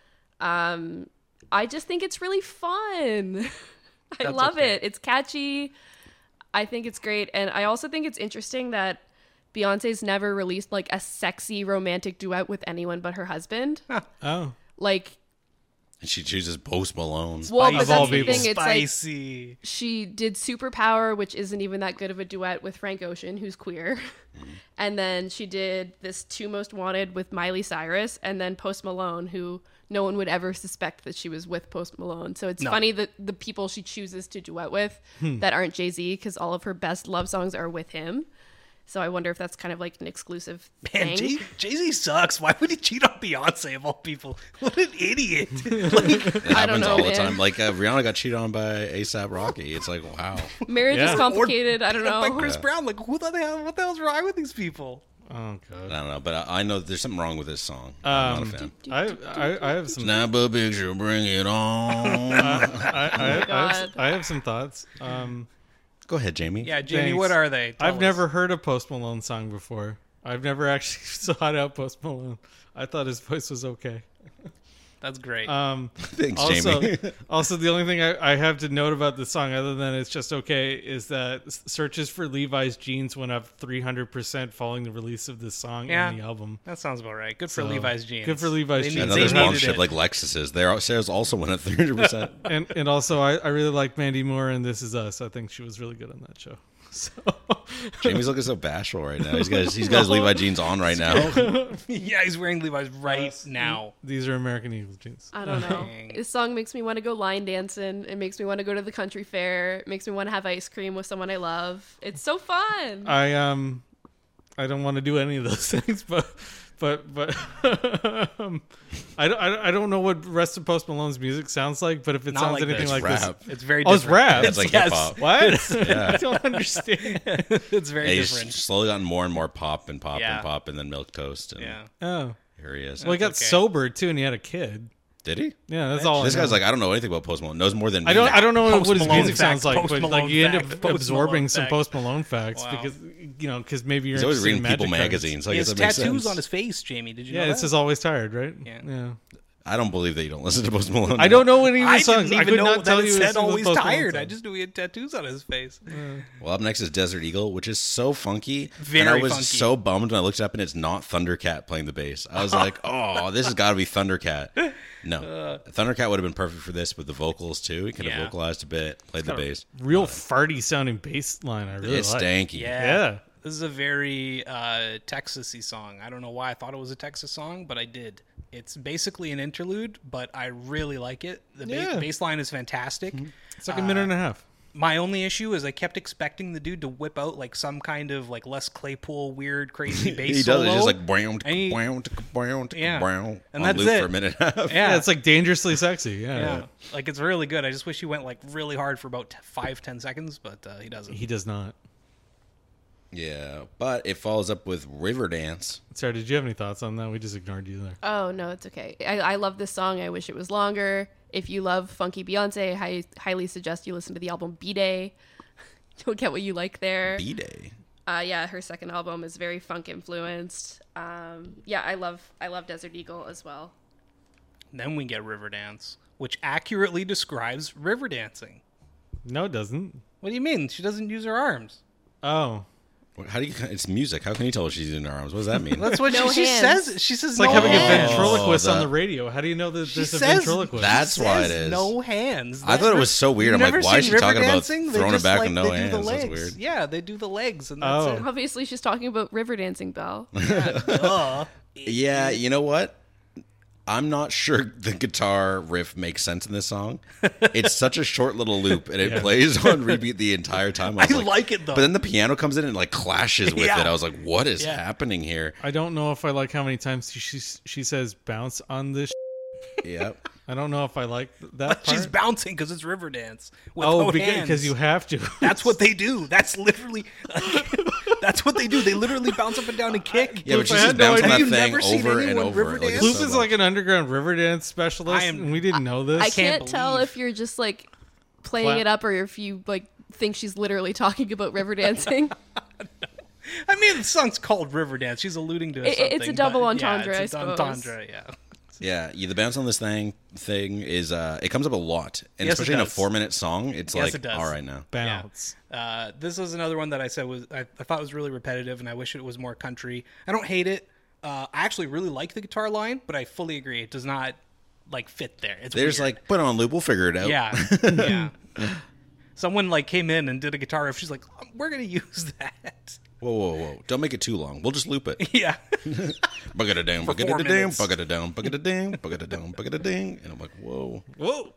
I just think it's really fun. I That's love okay. it. It's catchy. I think it's great. And I also think it's interesting that Beyonce's never released like a sexy romantic duet with anyone but her husband. Oh. Like And she chooses Post Malone. Well, but Of all that's the people. thing. It's like Spicy. she did Superpower, which isn't even that good of a duet with Frank Ocean, who's queer. And then she did this Two Most Wanted with Miley Cyrus, and then Post Malone, who no one would ever suspect that she was with Post Malone. So it's funny that the people she chooses to duet with that aren't Jay-Z, because all of her best love songs are with him. So I wonder if that's kind of like an exclusive Man, thing. Jay-Z sucks. Why would he cheat on Beyonce of all people? What an idiot. It happens know, all the man. time. Like Rihanna got cheated on by ASAP Rocky. It's like, wow. Marriage Yeah. is complicated. I don't By know. Chris Brown. Like, what the hell's wrong with these people? Oh god. I don't know, but I know there's something wrong with this song. I'm not a fan. I have some. Snap a picture, bring it on. I have some thoughts. Go ahead, Jamie. Yeah, Jamie, Thanks. what are they? Tell I've us. never heard a Post Malone song before. I've never actually sought out Post Malone. I thought his voice was okay. That's great. Thanks, Also, Jamie. also the only thing I have to note about the song, other than it's just okay, is that searches for Levi's jeans went up 300% following the release of this song Yeah. and the album. that sounds about right. Good for So, Levi's jeans. good for Levi's They jeans. need- Another they needed sponsorship it. like Lexus's. Their sales also went up 300%. And also, I really like Mandy Moore and This Is Us. I think she was really good on that show. So Jamie's looking so bashful right now. He's got his Levi jeans on right now. Yeah, he's wearing Levi's right now. these are American Eagle jeans. I don't know. Dang. This song makes me want to go line dancing. It makes me want to go to the country fair. It makes me want to have ice cream with someone I love. It's so fun. I don't want to do any of those things, but I don't know what the rest of Post Malone's music sounds like. But if it Not sounds like anything this. like Rap. this, It's very oh, it's different. rap. It's like Yes. hip-hop. What? Yeah. I don't understand. It's very Yeah, he's different. slowly gotten more and more pop and pop Yeah. and pop, and then milk toast. And Yeah. Oh, here he is. well, he got okay. sober too, and he had a kid. Did he? Yeah, that's all. This I know. guy's like, I don't know anything about Post Malone. Knows more than me. I don't know Post what his Malone music facts, sounds like, Post but like Malone you end facts, up Post absorbing Malone some facts. Post Malone facts Wow. because maybe you're He's always interested reading in People magic cards. magazine, so I He guess has that makes tattoos sense. on his face, Jamie. Did you Yeah, know it that? says Always Tired, right? Yeah. I don't believe that you don't listen to Post Malone. I don't know any of I his songs. didn't I even could know not that tell it you a said single always Post Malone tired. song. I just knew he had tattoos on his face. Well, up next is Desert Eagle, which is so funky. Very and I was funky. so bummed when I looked it up and it's not Thundercat playing the bass. I was like, oh, this has got to be Thundercat. No. Thundercat would have been perfect for this with the vocals, too. He could have Yeah. vocalized a bit, played the bass. Real farty sounding bass line. I really It's like. stanky. Yeah. This is a very Texas-y song. I don't know why I thought it was a Texas song, but I did. It's basically an interlude, but I really like it. The Yeah. bass line is fantastic. It's like a minute and a half. My only issue is I kept expecting the dude to whip out like some kind of like Les Claypool weird crazy bass He does. solo. It's just like brown, And he- brown, brown, Yeah. brown, And on that's loop it. for a minute and a half. yeah, Yeah, it's like dangerously sexy. Yeah. yeah, like it's really good. I just wish he went like really hard for about 5-10 seconds, but he doesn't. He does not. Yeah, but it follows up with Riverdance. Sarah, did you have any thoughts on that? We just ignored you there. Oh, no, it's okay. I love this song. I wish it was longer. If you love funky Beyonce, I highly suggest you listen to the album B-Day. You'll get what you like there. B-Day. Yeah, her second album is very funk influenced. Yeah, I love Desert Eagle as well. Then we get Riverdance, which accurately describes river dancing. No, it doesn't. What do you mean? She doesn't use her arms. Oh. How do you? It's music. How can you tell what she's using her arms? What does that mean? That's what No she hands. says. She says It's like no having a hands. ventriloquist on that- the radio. How do you know that She there's a says- ventriloquist? That's She why says it is. No hands. I thought it was so weird. I'm You've like, never why is seen she talking river about dancing? They throwing it just, back like, with no they do hands? the That's legs. weird. Yeah, they do the legs, and that's Oh. Obviously, she's talking about river dancing, Belle. it. Duh. Yeah, you know what? I'm not sure the guitar riff makes sense in this song. It's such a short little loop, and it plays on repeat the entire time. I was like it, though. But then the piano comes in and like clashes with Yeah. it. I was like, what is Yeah. happening here? I don't know if I like how many times she says bounce on this. Yep. I don't know if I like that part. She's bouncing because it's river dance. Oh, without hands. because you have to. That's what they do. That's literally. That's what they do. They literally bounce up and down and kick. Yeah, but she's I had just no bouncing idea. that Have you thing never seen over and anyone over. river Like, it's dance? Kloof so is much. like an underground river dance specialist, I am- and we didn't know this. I can't can't tell believe- if you're just like playing Flat- it up or if you like think she's literally talking about river dancing. I mean, the song's called River Dance. She's alluding to It's something. a double but entendre, yeah, it's I a suppose. entendre, yeah. Yeah, the bounce on this thing is it comes up a lot, and Yes, it especially in a does. 4-minute song, it's Yes, like it does. all right now. Bounce. This was another one that I said was I thought was really repetitive, and I wish it was more country. I don't hate it. I actually really like the guitar line, but I fully agree it does not like fit there. It's There's weird. like, put it on loop, we'll figure it out. yeah. Someone like came in and did a guitar riff. She's like, we're gonna use that. Whoa. Don't make it too long. We'll just loop it. Yeah. Bucket it down, For bucket 4 it down, minutes. bucket it down, bucket it down, bucket it down, bucket it down. And I'm like, whoa. Whoa.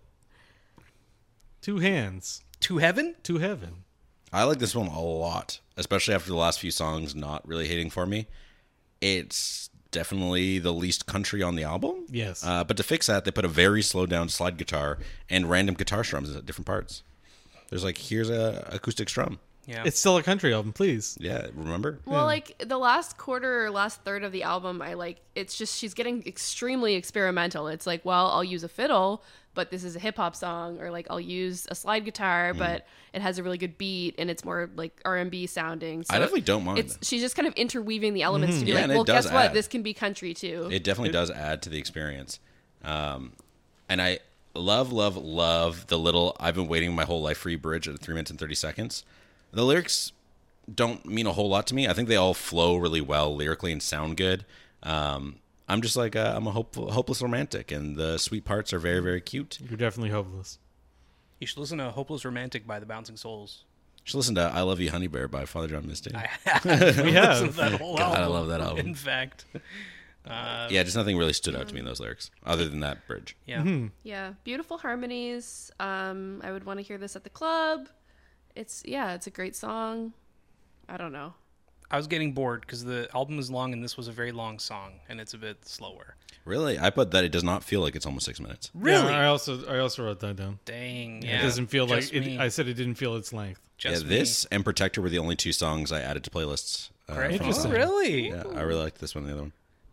Two hands To heaven. to heaven. I like this one a lot, especially after the last few songs not really hitting for me. It's definitely the least country on the album. Yes. But to fix that, they put a very slowed down slide guitar and random guitar strums at different parts. There's like, here's a acoustic strum. Yeah. It's still a country album, please. Yeah, remember? Well, like the last quarter or last third of the album, it's just she's getting extremely experimental. It's like, well, I'll use a fiddle, but this is a hip hop song, or like I'll use a slide guitar, but it has a really good beat and it's more like R&B sounding. So I definitely don't mind It's that. she's just kind of interweaving the elements to be Yeah, like, and it well, does guess what? add. This can be country too. It definitely does add to the experience. And I love the little I've been waiting my whole life for you bridge at 3 minutes and 30 seconds. The lyrics don't mean a whole lot to me. I think they all flow really well lyrically and sound good. I'm just like, I'm a hopeless romantic, and the sweet parts are very, very cute. You're definitely hopeless. You should listen to "Hopeless Romantic" by the Bouncing Souls. You should listen to I Love You Honey Bear by Father John Misty. I have. We have. listened to that whole God, I album, love that album. In fact, Yeah, just nothing really stood out to me in those lyrics, other than that bridge. yeah. Yeah, beautiful harmonies. I would want to hear this at the club. It's a great song. I don't know. I was getting bored because the album is long and this was a very long song and it's a bit slower. Really? I put that it does not feel like it's almost 6 minutes. Really? Yeah, I also wrote that down. Dang. Yeah. It doesn't feel like Just it. me. I said it didn't feel its length. Just Yeah, me. this and Protector were the only two songs I added to playlists. Great. from Interesting. Oh, the album. really? Yeah, I really liked this one and the other one.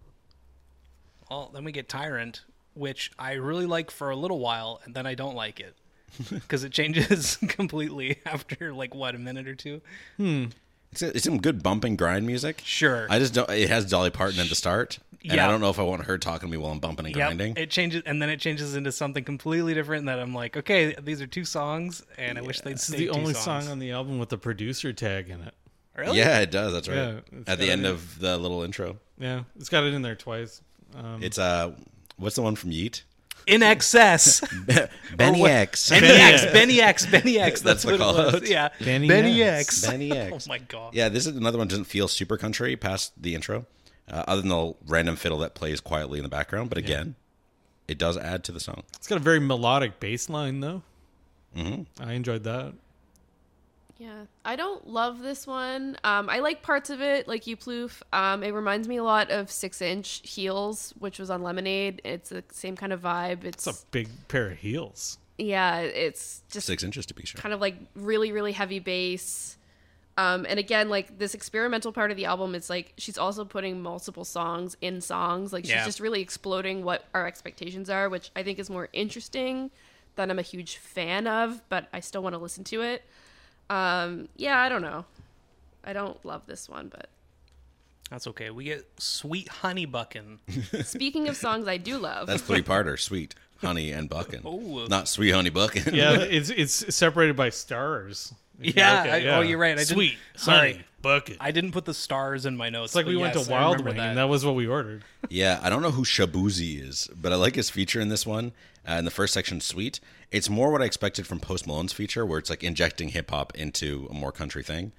Well, then we get Tyrant, which I really like for a little while, and then I don't like it because it changes completely after like what, a minute or two. It's some good bump and grind music. Sure. I just don't. It has Dolly Parton at the start, and Yeah. I don't know if I want her talking to me while I'm bumping and grinding. It changes, and then it changes into something completely different. That I'm like, okay, these are two songs, and I wish they'd This is stay the two only songs. song on the album with the producer tag in it. Really? Yeah, it does. That's right. Yeah, it's at the got end it. of the little intro, Yeah, it's got it in there twice. it's what's the one from Yeet? In excess. Benny what- X. Benny X. Benny X. Benny X. That's That's the what it call-out. was. Yeah. Benny Benny X. X. Benny Oh X. my god. Yeah, this is another one that doesn't feel super country past the intro, other than the random fiddle that plays quietly in the background. But again, it does add to the song. It's got a very melodic bass line, though. I enjoyed that. Yeah, I don't love this one. I like parts of it, like you, Plouffe. It reminds me a lot of 6-inch Heels, which was on Lemonade. It's the same kind of vibe. It's a big pair of heels. Yeah, it's just 6 inches to be sure. kind of like really, really heavy bass. And again, like this experimental part of the album, it's like she's also putting multiple songs in songs. Like she's Yeah. just really exploding what our expectations are, which I think is more interesting than I'm a huge fan of, but I still want to listen to it. Yeah, I don't know. I don't love this one, but That's okay. We get Sweet Honey Buckin'. speaking of songs I do love, That's three-parter: Sweet Honey and Buckin'. Oh. Not Sweet Honey Buckin'. Yeah, it's separated by stars. If you Yeah, look at- oh, you're right. I didn't- Sweet, sorry. honey, bucket. I didn't put the stars in my notes. It's like we but went yes, to I Wild remember Wing, and that was what we ordered. Yeah, I don't know who Shabuzi is, but I like his feature in this one. In the first section, Sweet. It's more what I expected from Post Malone's feature, where it's like injecting hip hop into a more country thing.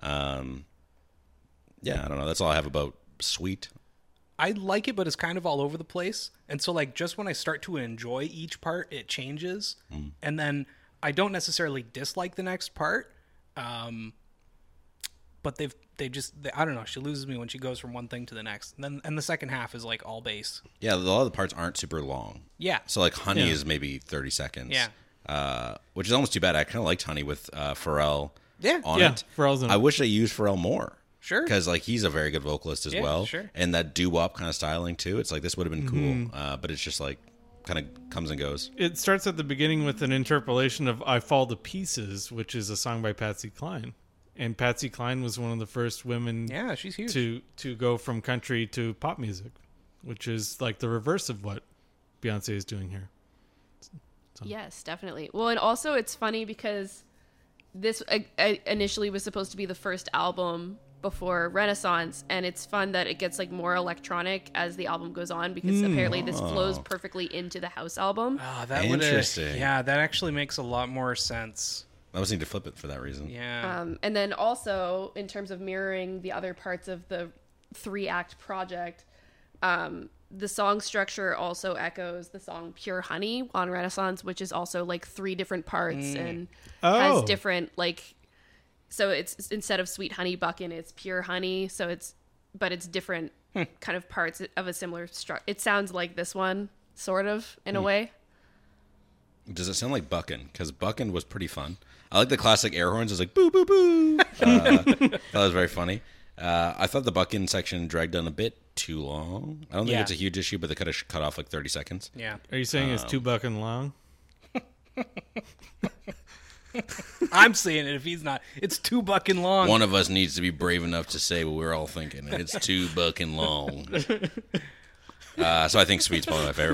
Yeah, I don't know. That's all I have about Sweet. I like it, but it's kind of all over the place. And so, like, just when I start to enjoy each part, it changes. And then I don't necessarily dislike the next part. But I don't know. She loses me when she goes from one thing to the next. And the second half is like all bass. Yeah, a lot of the parts aren't super long. Yeah. So like Honey Yeah. is maybe 30 seconds. Yeah. Which is almost too bad. I kind of liked Honey with Pharrell Yeah. on Yeah, it. Pharrell's in it. I wish they used Pharrell more. Sure. Because like he's a very good vocalist as Yeah, well. sure. And that doo-wop kind of styling too. It's like this would have been cool. But it's just like kind of comes and goes. It starts at the beginning with an interpolation of "I Fall to Pieces," which is a song by Patsy Cline, and Patsy Cline was one of the first women Yeah, she's huge. to go from country to pop music, which is like the reverse of what Beyonce is doing here. yes, definitely. Well, and also it's funny because this initially was supposed to be the first album before Renaissance, and it's fun that it gets like more electronic as the album goes on because apparently this flows perfectly into the house album. Oh, that Interesting. Yeah, that actually makes a lot more sense. I was need to flip it for that reason. Yeah. And then also in terms of mirroring the other parts of the 3-act project, the song structure also echoes the song Pure Honey on Renaissance, which is also like 3 different parts and has different like, so it's instead of Sweet Honey Buckin', it's Pure Honey. So it's different kind of parts of a similar structure. It sounds like this one sort of in a way. Does it sound like Buckin'? Because Buckin' was pretty fun. I like the classic air horns. It's like boo boo boo. That was very funny. I thought the Buckin' section dragged on a bit too long. I don't think Yeah. it's a huge issue, but they could have cut off like 30 seconds. Yeah. Are you saying it's too bucking long? I'm saying it if he's not. It's too bucking long. One of us needs to be brave enough to say what we're all thinking. It's too bucking long. So I think Sweet's probably my favorite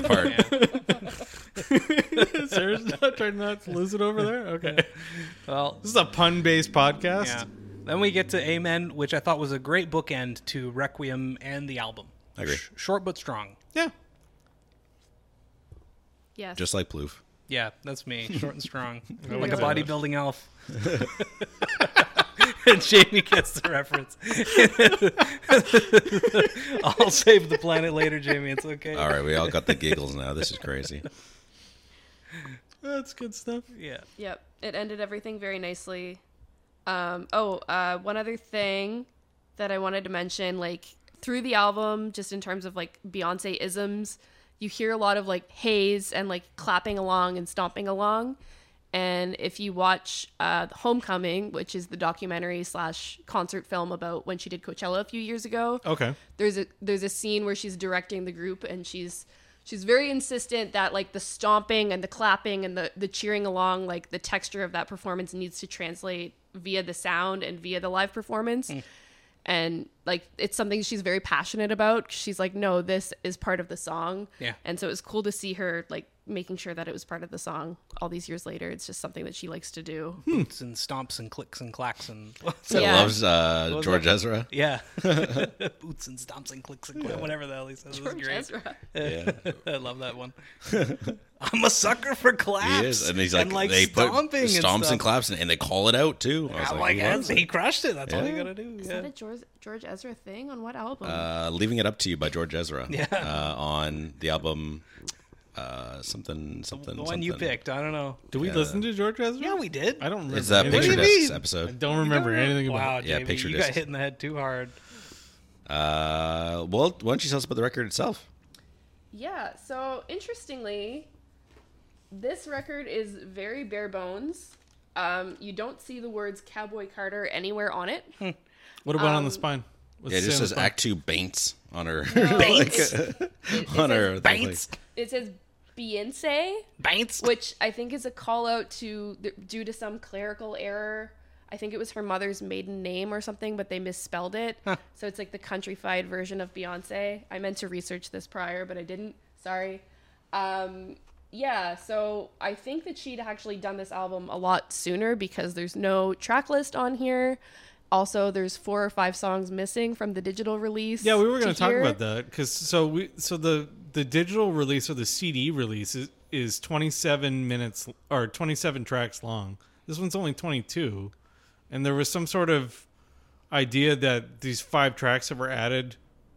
part. Seriously, not trying not to lose it over there. Okay, Well, this is a pun-based podcast. yeah. Then we get to Amen, which I thought was a great bookend to Requiem and the album. I agree. Short but strong. Yeah. Yes. Just like Plouffe. Yeah, that's me. Short and strong. like like a that. bodybuilding elf. And Jamie gets the reference. I'll save the planet later, Jamie. It's okay. All right, we all got the giggles now. This is crazy. That's good stuff. Yeah. Yep. It ended everything very nicely. One other thing that I wanted to mention, like through the album, just in terms of like Beyonce isms, you hear a lot of like haze and like clapping along and stomping along. And if you watch Homecoming, which is the documentary / concert film about when she did Coachella a few years ago, Okay. there's a scene where she's directing the group and she's very insistent that like the stomping and the clapping and the cheering along, like the texture of that performance needs to translate via the sound and via the live performance. And like it's something she's very passionate about. She's like, no, this is part of the song. Yeah. And so it was cool to see her like making sure that it was part of the song all these years later. It's just something that she likes to do. Boots and stomps and clicks and clacks and So Yeah. loves George Ezra. yeah. Boots and stomps and clicks and whatever the hell he says. It was George great. Ezra. Yeah. I love that one. I'm a sucker for claps. He is, and he's like, they put stomping stomps and stuff. claps, and they call it out too. I was I'm like, like, he loves he it. crushed it. That's all you Yeah. gotta do. Is Yeah. that a George Ezra thing on what album? Leaving It Up to You by George Ezra. Yeah. On the album, something. The one you picked. I don't know. Do we listen to George Ezra? Yeah, we did. I don't remember. It's that anything. Picture do you Discs mean? I episode. don't remember anything Wow, about it. Yeah, Jamie, Picture you Discs. got hit in the head too hard. Well, why don't you tell us about the record itself? Yeah, so interestingly, this record is very bare bones. You don't see the words Cowboy Carter anywhere on it. What about on the spine? What's Yeah, it say just on the says spine? Act 2 Baints on her. Baints. on her. Baints. It says Beyonce, Baints. which I think is a call out to due to some clerical error. I think it was her mother's maiden name or something, but they misspelled it. So it's like the countrified version of Beyonce. I meant to research this prior, but I didn't. Sorry. Yeah, so I think that she'd actually done this album a lot sooner because there's no track list on here. Also, there's 4 or 5 songs missing from the digital release. Yeah, we were going to talk hear. about that because the digital release or the CD release is 27 minutes or 27 tracks long. This one's only 22, and there was some sort of idea that these 5 tracks that were added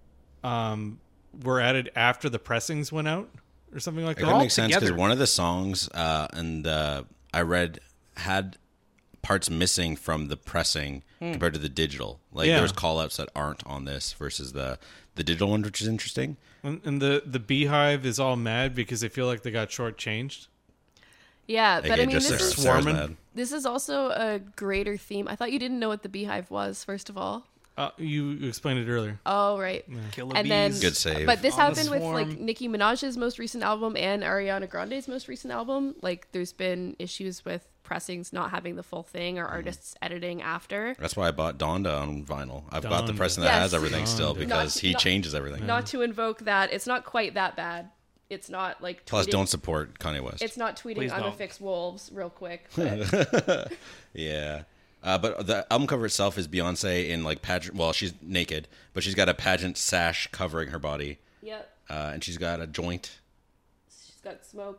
after the pressings went out or something like That that. makes sense because together. one of the songs, I read, had parts missing from the pressing compared to the digital. Like Yeah. there was call outs that aren't on this versus the digital one, which is interesting. And the Beehive is all mad because they feel like they got shortchanged. Yeah, but I mean, just this is Sarah's Swarming. mad. This is also a greater theme. I thought you didn't know what the Beehive was, first of all. You explained it earlier. Oh, right. Killer And bees. then, Good save. But this On the happened with swarm. like Nicki Minaj's most recent album and Ariana Grande's most recent album. Like, there's been issues with pressings not having the full thing or artists editing after. That's why I bought Donda on vinyl. I've got the Donda. pressing that Yes. has everything still Donda. because he Not- changes everything. Not to invoke that. It's not quite that bad. It's not like Plus, tweeting- don't support Kanye West. It's not tweeting Please don't. unfixed wolves real quick. But Yeah. But the album cover itself is Beyonce in like pageant. Well, she's naked, but she's got a pageant sash covering her body, Yep. and she's got a joint. She's got smoke.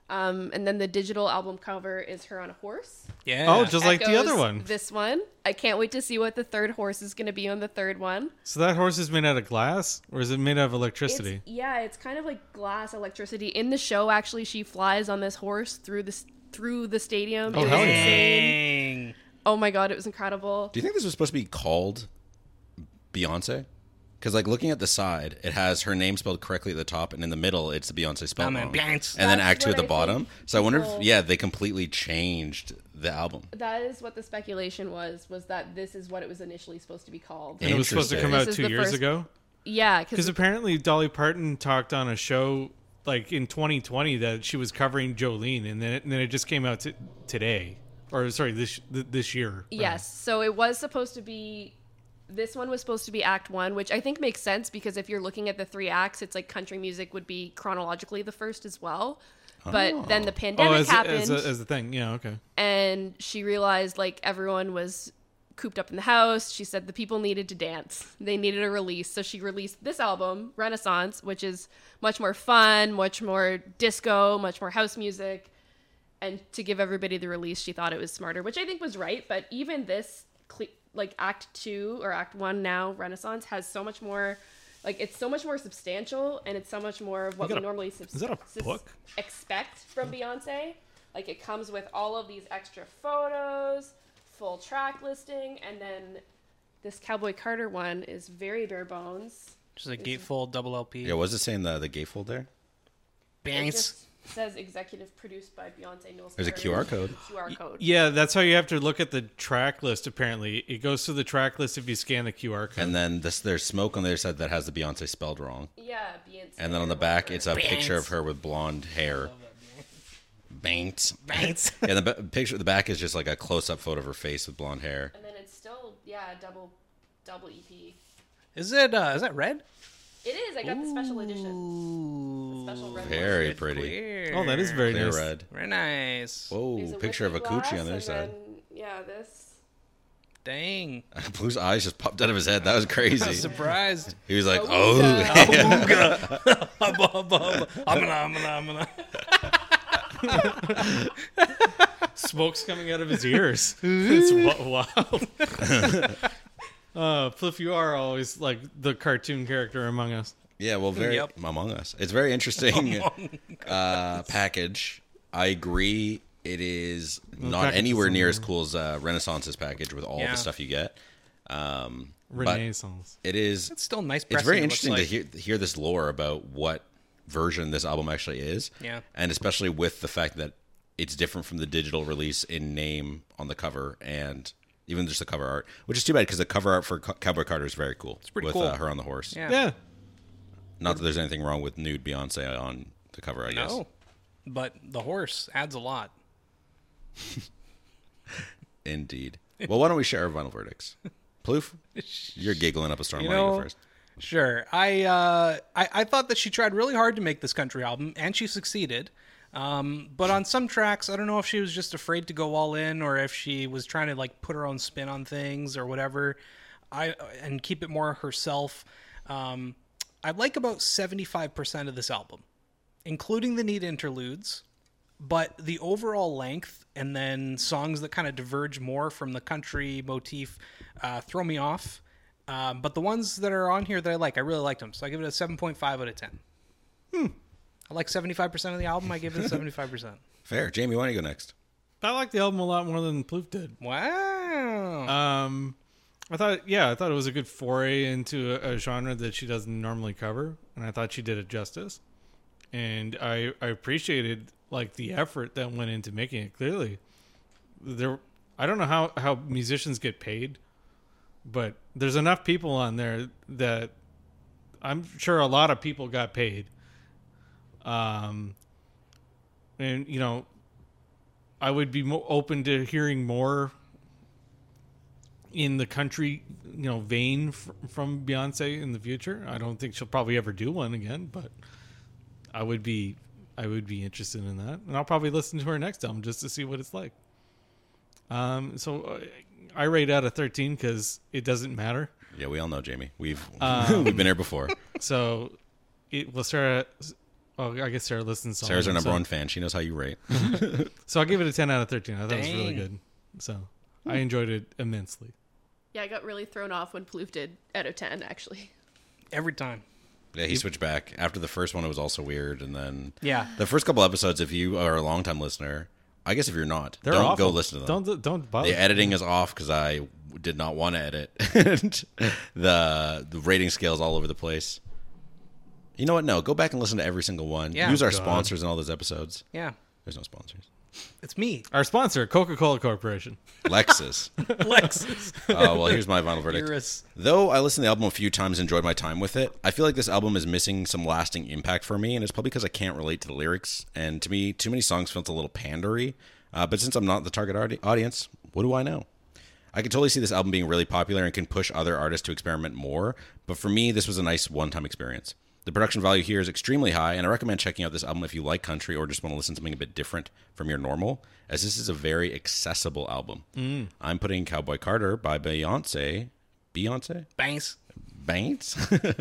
And then the digital album cover is her on a horse. Yeah. Oh, just like the Echoes other one. This one. I can't wait to see what the third horse is going to be on the third one. So that horse is made out of glass, or is it made out of electricity? It's kind of like glass electricity. In the show, actually, she flies on this horse through the stadium. Oh, It was hell yeah. insane. Dang. Oh my god, it was incredible. Do you think this was supposed to be called Beyonce? Because like looking at the side, it has her name spelled correctly at the top, and in the middle, it's the Beyonce spelled I'm a wrong. Beyonce. And then That's Act 2 at what the I bottom. think So I wonder if people- they completely changed the album. That is what the speculation was that this is what it was initially supposed to be called. And it was supposed to come Interesting. out This is 2 the years first- ago? Yeah, Because because apparently Dolly Parton talked on a show like in 2020 that she was covering Jolene, and then it just came out today. Or sorry, this year. yes, so it was supposed to be. This one was supposed to be Act 1, which I think makes sense because if you're looking at the 3 acts, it's like country music would be chronologically the first as well. But then the Oh, pandemic happened, as a thing. Yeah, okay. and she realized like everyone was cooped up in the house. She said the people needed to dance. They needed a release. So she released this album, Renaissance, which is much more fun, much more disco, much more house music. And to give everybody the release, she thought it was smarter, which I think was right. But even this, like Act 2 or Act 1 now, Renaissance, has so much more, like it's so much more substantial, and it's so much more of what we normally is that a book? expect from Beyonce. Like it comes with all of these extra photos, full track listing, and then this Cowboy Carter one is very bare bones. Just a gatefold double LP. Yeah, was it saying the gatefold there? It Banks. just says executive produced by Beyonce. No There's a Swearing. QR code. QR code. Yeah, that's how you have to look at the track list, apparently. It goes to the track list if you scan the QR code. And then there's smoke on the other side that has the Beyonce spelled wrong. Yeah, Beyonce. And then on the or back, whatever. it's a picture of her with blonde hair. Banks. Banks. Yeah, the picture at the back is just like a close-up photo of her face with blonde hair. And then it's still double EP. Is that red? It is. I got the special edition. Ooh. The special red Very one. pretty. Clear. Oh, that is very Clear nice. red. Very nice. Whoa, There's a picture of a whiskey coochie glass, on the other and side. then, yeah, this. Dang. Blue's eyes just popped out of his head. That was crazy. I was surprised. He was like, Awooga. oh. Hubba, hubba, hubba. I'm gonna. Smoke's coming out of his ears. It's wild. Pliff, you are always like the cartoon character among us. Yeah, well, very Yep. Among Us. It's very interesting package. I agree. It is not package anywhere is near as somewhere. cool as Renaissance's package with all Yeah. the stuff you get. But Renaissance. it is. It's still nice. It's pressing, very it looks interesting like. to hear this lore about what version this album actually is. Yeah. And especially with the fact that it's different from the digital release in name on the cover and even just the cover art, which is too bad because the cover art for Cowboy Carter is very cool. It's pretty with cool. Her on the horse. Yeah. Yeah. Not that there's anything wrong with nude Beyonce on the cover, I guess. No, but the horse adds a lot. Indeed. Well, why don't we share our final verdicts? Ploof, you're giggling up a storm. You Why don't you know, go first? Sure. I thought that she tried really hard to make this country album, and she succeeded. But on some tracks, I don't know if she was just afraid to go all in, or if she was trying to like put her own spin on things or whatever, and keep it more herself. I like about 75% of this album, including the neat interludes. But the overall length and then songs that kind of diverge more from the country motif throw me off. But the ones that are on here that I really liked them. So I give it a 7.5 out of 10. I like 75% of the album. I give it a 75%. Fair. Jamie, why don't you go next? I like the album a lot more than Plouf did. Wow. I thought it was a good foray into a genre that she doesn't normally cover, and I thought she did it justice. And I appreciated like the effort that went into making it. Clearly, I don't know how musicians get paid, but there's enough people on there that I'm sure a lot of people got paid. And you know, I would be open to hearing more in the country, you know, vein from Beyonce in the future. I don't think she'll probably ever do one again, but I would be interested in that, and I'll probably listen to her next album just to see what it's like. So I rate out of 13 because it doesn't matter. Yeah, we all know Jamie. We've we've been here before. So we'll start at, I guess Sarah listens to all Sarah's of our them, number so- one fan. She knows how you rate. So I'll give it a 10 out of 13. I thought it was really Dang. good. So I enjoyed it immensely. Yeah, I got really thrown off when Plouffe did out of 10, actually. Every time. Yeah, he switched back. After the first one, it was also weird. And then Yeah. the first couple episodes, if you are a longtime listener, I guess if you're not, They're don't awful. go listen to them. Don't bother. The editing is off because I did not want to edit. And the rating scale is all over the place. You know what? No, go back and listen to every single one. Yeah. Use our God. sponsors in all those episodes. Yeah. There's no sponsors. It's me. Our sponsor, Coca-Cola Corporation. Lexus. Lexus. Oh, well, here's my final verdict. Eurus. Though I listened to the album a few times and enjoyed my time with it, I feel like this album is missing some lasting impact for me, and it's probably because I can't relate to the lyrics. And to me, too many songs felt a little pandery. But since I'm not the target audience, what do I know? I could totally see this album being really popular and can push other artists to experiment more. But for me, this was a nice one-time experience. The production value here is extremely high, and I recommend checking out this album if you like country or just want to listen to something a bit different from your normal, as this is a very accessible album. I'm putting Cowboy Carter by Beyonce Banks. Banks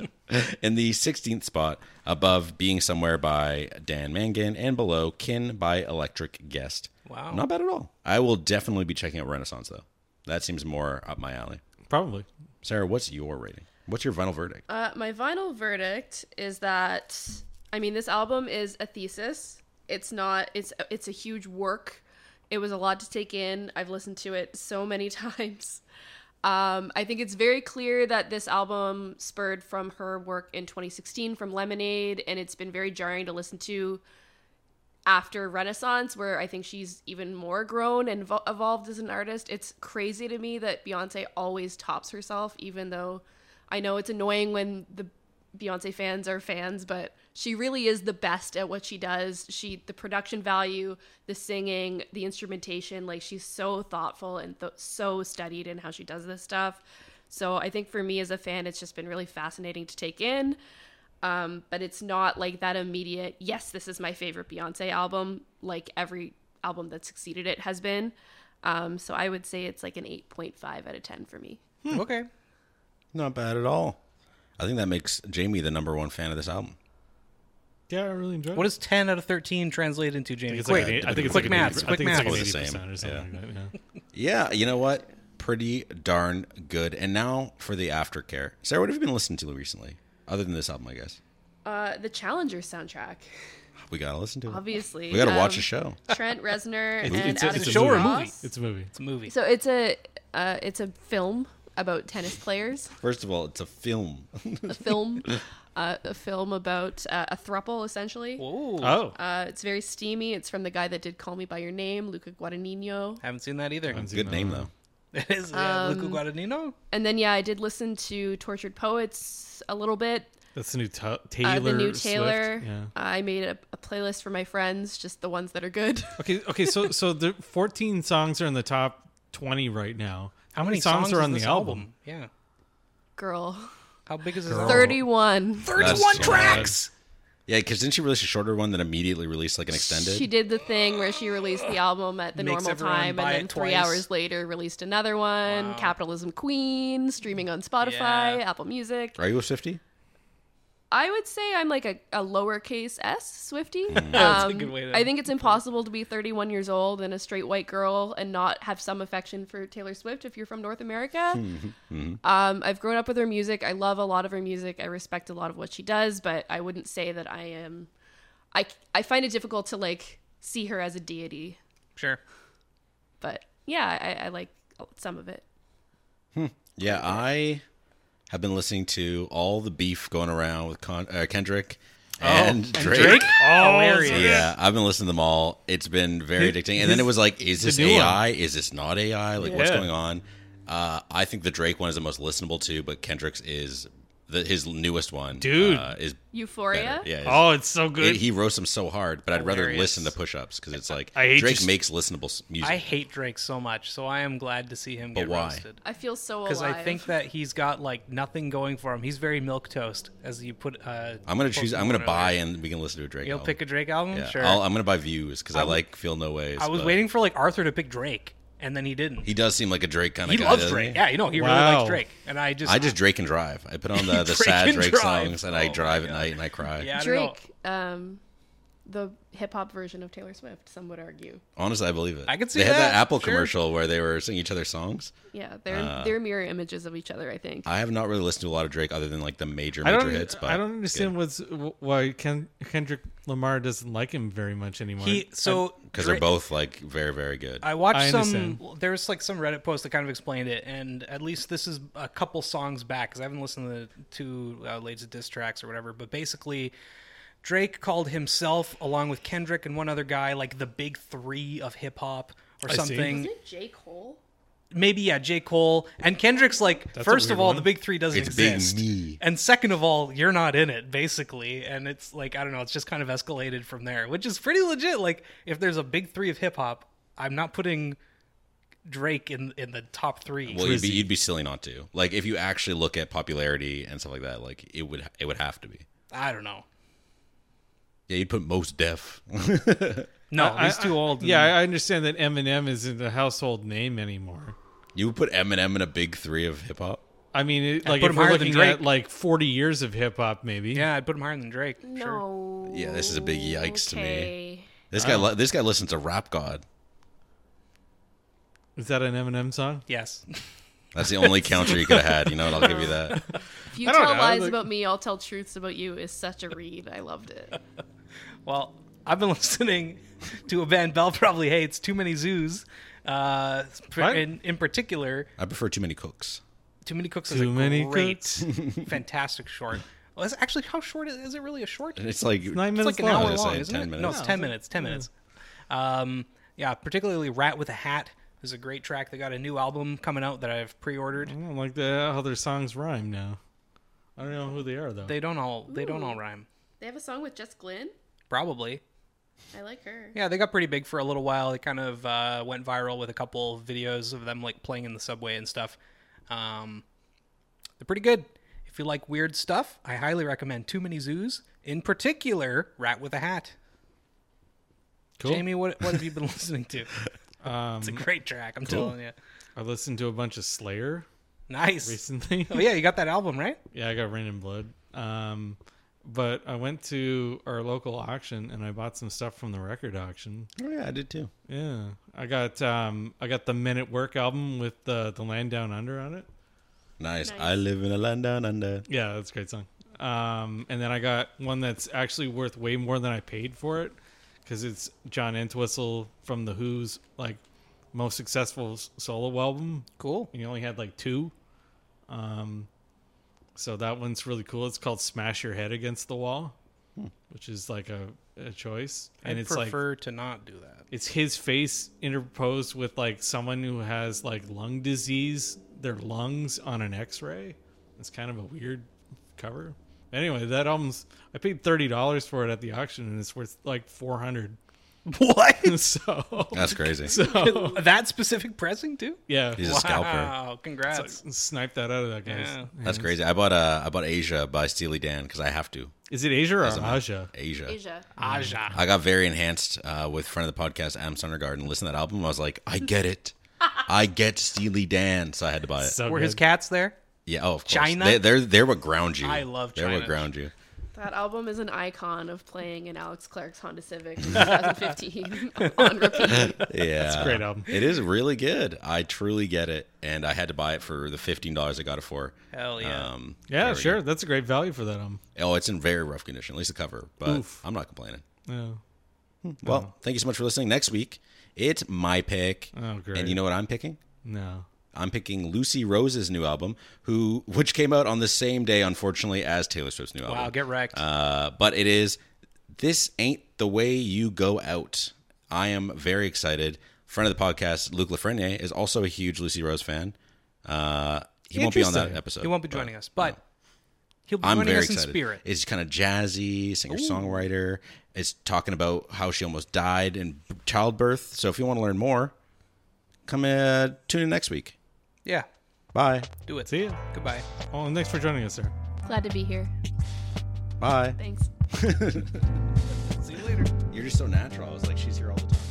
in the 16th spot, above Being Somewhere by Dan Mangan and below Kin by Electric Guest. Wow. Not bad at all. I will definitely be checking out Renaissance, though. That seems more up my alley. Probably. Sarah, what's your rating? What's your final verdict? My final verdict is that, I mean, this album is a thesis. It's not, it's a huge work. It was a lot to take in. I've listened to it so many times. I think it's very clear that this album spurred from her work in 2016 from Lemonade, and it's been very jarring to listen to after Renaissance, where I think she's even more grown and evolved as an artist. It's crazy to me that Beyonce always tops herself, even though I know it's annoying when the Beyonce fans are fans, but she really is the best at what she does. The production value, the singing, the instrumentation, like she's so thoughtful and so studied in how she does this stuff. So I think for me as a fan, it's just been really fascinating to take in. But it's not like that immediate, yes, this is my favorite Beyonce album, like every album that succeeded it has been. So I would say it's like an 8.5 out of 10 for me. Okay. Not bad at all. I think that makes Jamie the number one fan of this album. Yeah, I really enjoyed What it. does 10 out of 13 translate into, Jamie? It's Quick. like an, I think it's quick like maths. An 80, Quick I think it's like maths. an It's the 80% same, or something like that. Yeah. Yeah, you know what? Pretty darn good. And now for the aftercare. Sarah, what have you been listening to recently? Other than this album, I guess. The Challenger soundtrack, We gotta listen to it. obviously. We gotta watch a show. Trent Reznor and It's Adam a show or a Ross. movie? It's a movie. It's a movie. So it's a film about tennis players. First of all, it's a film. A film about a throuple, essentially. Whoa. Oh. It's very steamy. It's from the guy that did Call Me by Your Name, Luca Guadagnino. Haven't seen that either. Good name though. It is Luca Guadagnino. And then I did listen to Tortured Poets a little bit. That's the new Taylor. The new Swift. Taylor. Yeah. I made a playlist for my friends, just the ones that are good. Okay. So the 14 songs are in the top 20 right now. How many songs are is on the this album? Yeah. Girl, How big is this? 31. 31 That's tracks. Yeah, because didn't she release a shorter one that immediately released like an extended? She did the thing where she released the album at the Makes normal everyone time, buy and then it 3 twice. hours later released another one. Wow. Capitalism Queen, streaming on Spotify, Yeah. Apple Music. Are you a Swiftie? I would say I'm like a lowercase s Swiftie. That's a good way to I think it's impossible to be 31 years old and a straight white girl and not have some affection for Taylor Swift if you're from North America. I've grown up with her music. I love a lot of her music. I respect a lot of what she does, but I wouldn't say that I am. I find it difficult to like see her as a deity. Sure. But yeah, I like some of it. Yeah, I have been listening to all the beef going around with Kendrick and Drake. Hilarious. Yeah, I've been listening to them all. It's been very addicting. And then it was like, is this the new AI? Is this not AI? Like, what's Yeah. going on? I think the Drake one is the most listenable too, but Kendrick's is his newest one. Dude. Is Euphoria. better. Yeah. Oh, it's so good. He roasts him so hard, but I'd rather Hilarious. listen to push-ups because it's like I hate Drake just- makes listenable music. I hate Drake so much, so I am glad to see him But get why? roasted. I feel so alive. Because I think that he's got like nothing going for him. He's very milquetoast, as you put. I'm gonna choose. I'm gonna buy, and we can listen to a Drake. You'll album. pick a Drake album, Yeah, sure. I'm gonna buy Views because I I w- like Feel No Ways. I was but- waiting for like Arthur to pick Drake, and then he didn't. He does seem like a Drake kind of He guy. loves doesn't Drake. he? Yeah, you know, he really Wow. likes Drake. And I just Drake and drive. I put on the Drake sad and Drake drive. songs, and Oh I my drive at God. night and I cry. yeah, I don't know. Drake, the hip hop version of Taylor Swift, some would argue. Honestly, I believe it. I could see they had that, that Apple sure. commercial where they were singing each other's songs. Yeah, they're mirror images of each other, I think. I have not really listened to a lot of Drake other than like the major I don't. hits. But I don't understand why Kendrick Lamar doesn't like him very much anymore. because they're both like very, very good. I watched I some. understand. There's like some Reddit post that kind of explained it, and at least this is a couple songs back because I haven't listened to latest diss tracks or whatever. But basically, Drake called himself, along with Kendrick and one other guy, like the big three of hip hop or I see. something. Isn't it J. Cole? Maybe J. Cole and Kendrick's like, That's a first of weird all, one. the big three doesn't It's big exist, me. and second of all, you're not in it, basically. And it's like, I don't know, it's just kind of escalated from there, which is pretty legit. Like, if there's a big three of hip hop, I'm not putting Drake in the top three. Well, you'd be silly not to. Like if you actually look at popularity and stuff like that, like it would have to be. I don't know. Yeah, you'd put Mos Def. No, he's too old. Yeah, I understand that Eminem isn't a household name anymore. You would put Eminem in a big three of hip hop. I mean, put like him if we're higher than looking Drake. at like 40 years of hip hop, maybe. Yeah, I'd put him higher than Drake. Sure. No. Yeah, this is a big yikes to me. Okay. This guy listens to Rap God. Is that an Eminem song? Yes. That's the only counter you could have had. You know what? I'll give you that. If you I don't tell know, lies like- about me, I'll tell truths about you is such a read. I loved it. Well, I've been listening to a band Belle probably hates, Too Many Zoos. What? In particular, I prefer Too Many Cooks. Too Many Cooks is Too a Many great, Cooks. fantastic short. Well, it's actually, how short is it? Really a short? And it's like 9 It's minutes like an long. hour I was gonna long, say isn't 10 it? No, minutes. it's 10 minutes. 10 minutes. Yeah, particularly Rat with a Hat is a great track. They got a new album coming out that I've pre-ordered. I don't like how their songs rhyme now. I don't know who they are though. They don't all rhyme. They have a song with Jess Glynn. Probably. I like her. Yeah, they got pretty big for a little while. They kind of went viral with a couple of videos of them like playing in the subway and stuff. They're pretty good. If you like weird stuff, I highly recommend Too Many Zoos. In particular, Rat with a Hat. Cool. Jamie, what have you been listening to? It's a great track, I'm telling you. I listened to a bunch of Slayer Nice. recently. Oh yeah, you got that album, right? Yeah, I got Rain and Blood. But I went to our local auction and I bought some stuff from the record auction. Oh yeah, I did too. Yeah, I got the Men at Work album with the Land Down Under on it. Nice. Nice. I live in a land down under. Yeah, that's a great song. And then I got one that's actually worth way more than I paid for it because it's John Entwistle from The Who's like most successful solo album. Cool. He only had like 2. So that one's really cool. It's called Smash Your Head Against the Wall, which is like a choice. And I it's like prefer to not do that. it's his face interposed with like someone who has like lung disease, their lungs on an x-ray. It's kind of a weird cover. Anyway, that album's I paid $30 for it at the auction and it's worth like $400. What? So That's crazy. That specific pressing too? yeah, He's a scalper. Wow, congrats. snipe that out of that guy's. Yeah. hands. That's crazy. I bought Asia by Steely Dan because I have to. Is it Asia or Aja? Asia. Asia. Aja. I got very enhanced with friend of the podcast Adam Sondergaard, listen to that album. I was like, I get it. I get Steely Dan, so I had to buy it. Were his cats there? Yeah, oh, of course. China? They're what ground you. I love They're China. what ground you. That album is an icon of playing in Alex Clark's Honda Civic in 2015 on repeat. Yeah, a great album. It is really good. I truly get it, and I had to buy it for the $15 I got it for. Hell yeah. Yeah, very sure. good. That's a great value for that album. Oh, it's in very rough condition, at least the cover, but Oof. I'm not complaining. Yeah. Well, thank you so much for listening. Next week, it's my pick. Oh, great. And you know what I'm picking? No. I'm picking Lucy Rose's new album, which came out on the same day, unfortunately, as Taylor Swift's new album. Wow, get wrecked. But it is This Ain't the Way You Go Out. I am very excited. Friend of the podcast, Luc Lafreniere, is also a huge Lucy Rose fan. He won't be on that Interesting. episode. He won't be joining us, but he'll be I'm joining very us in excited. spirit. It's kind of jazzy, singer-songwriter. It's talking about how she almost died in childbirth. So if you want to learn more, come tune in next week. Yeah, Bye. do it. See ya. Goodbye. Oh, and thanks for joining us, sir. Glad to be here. Bye. Thanks. See you later. You're just so natural. I was like, she's here all the time.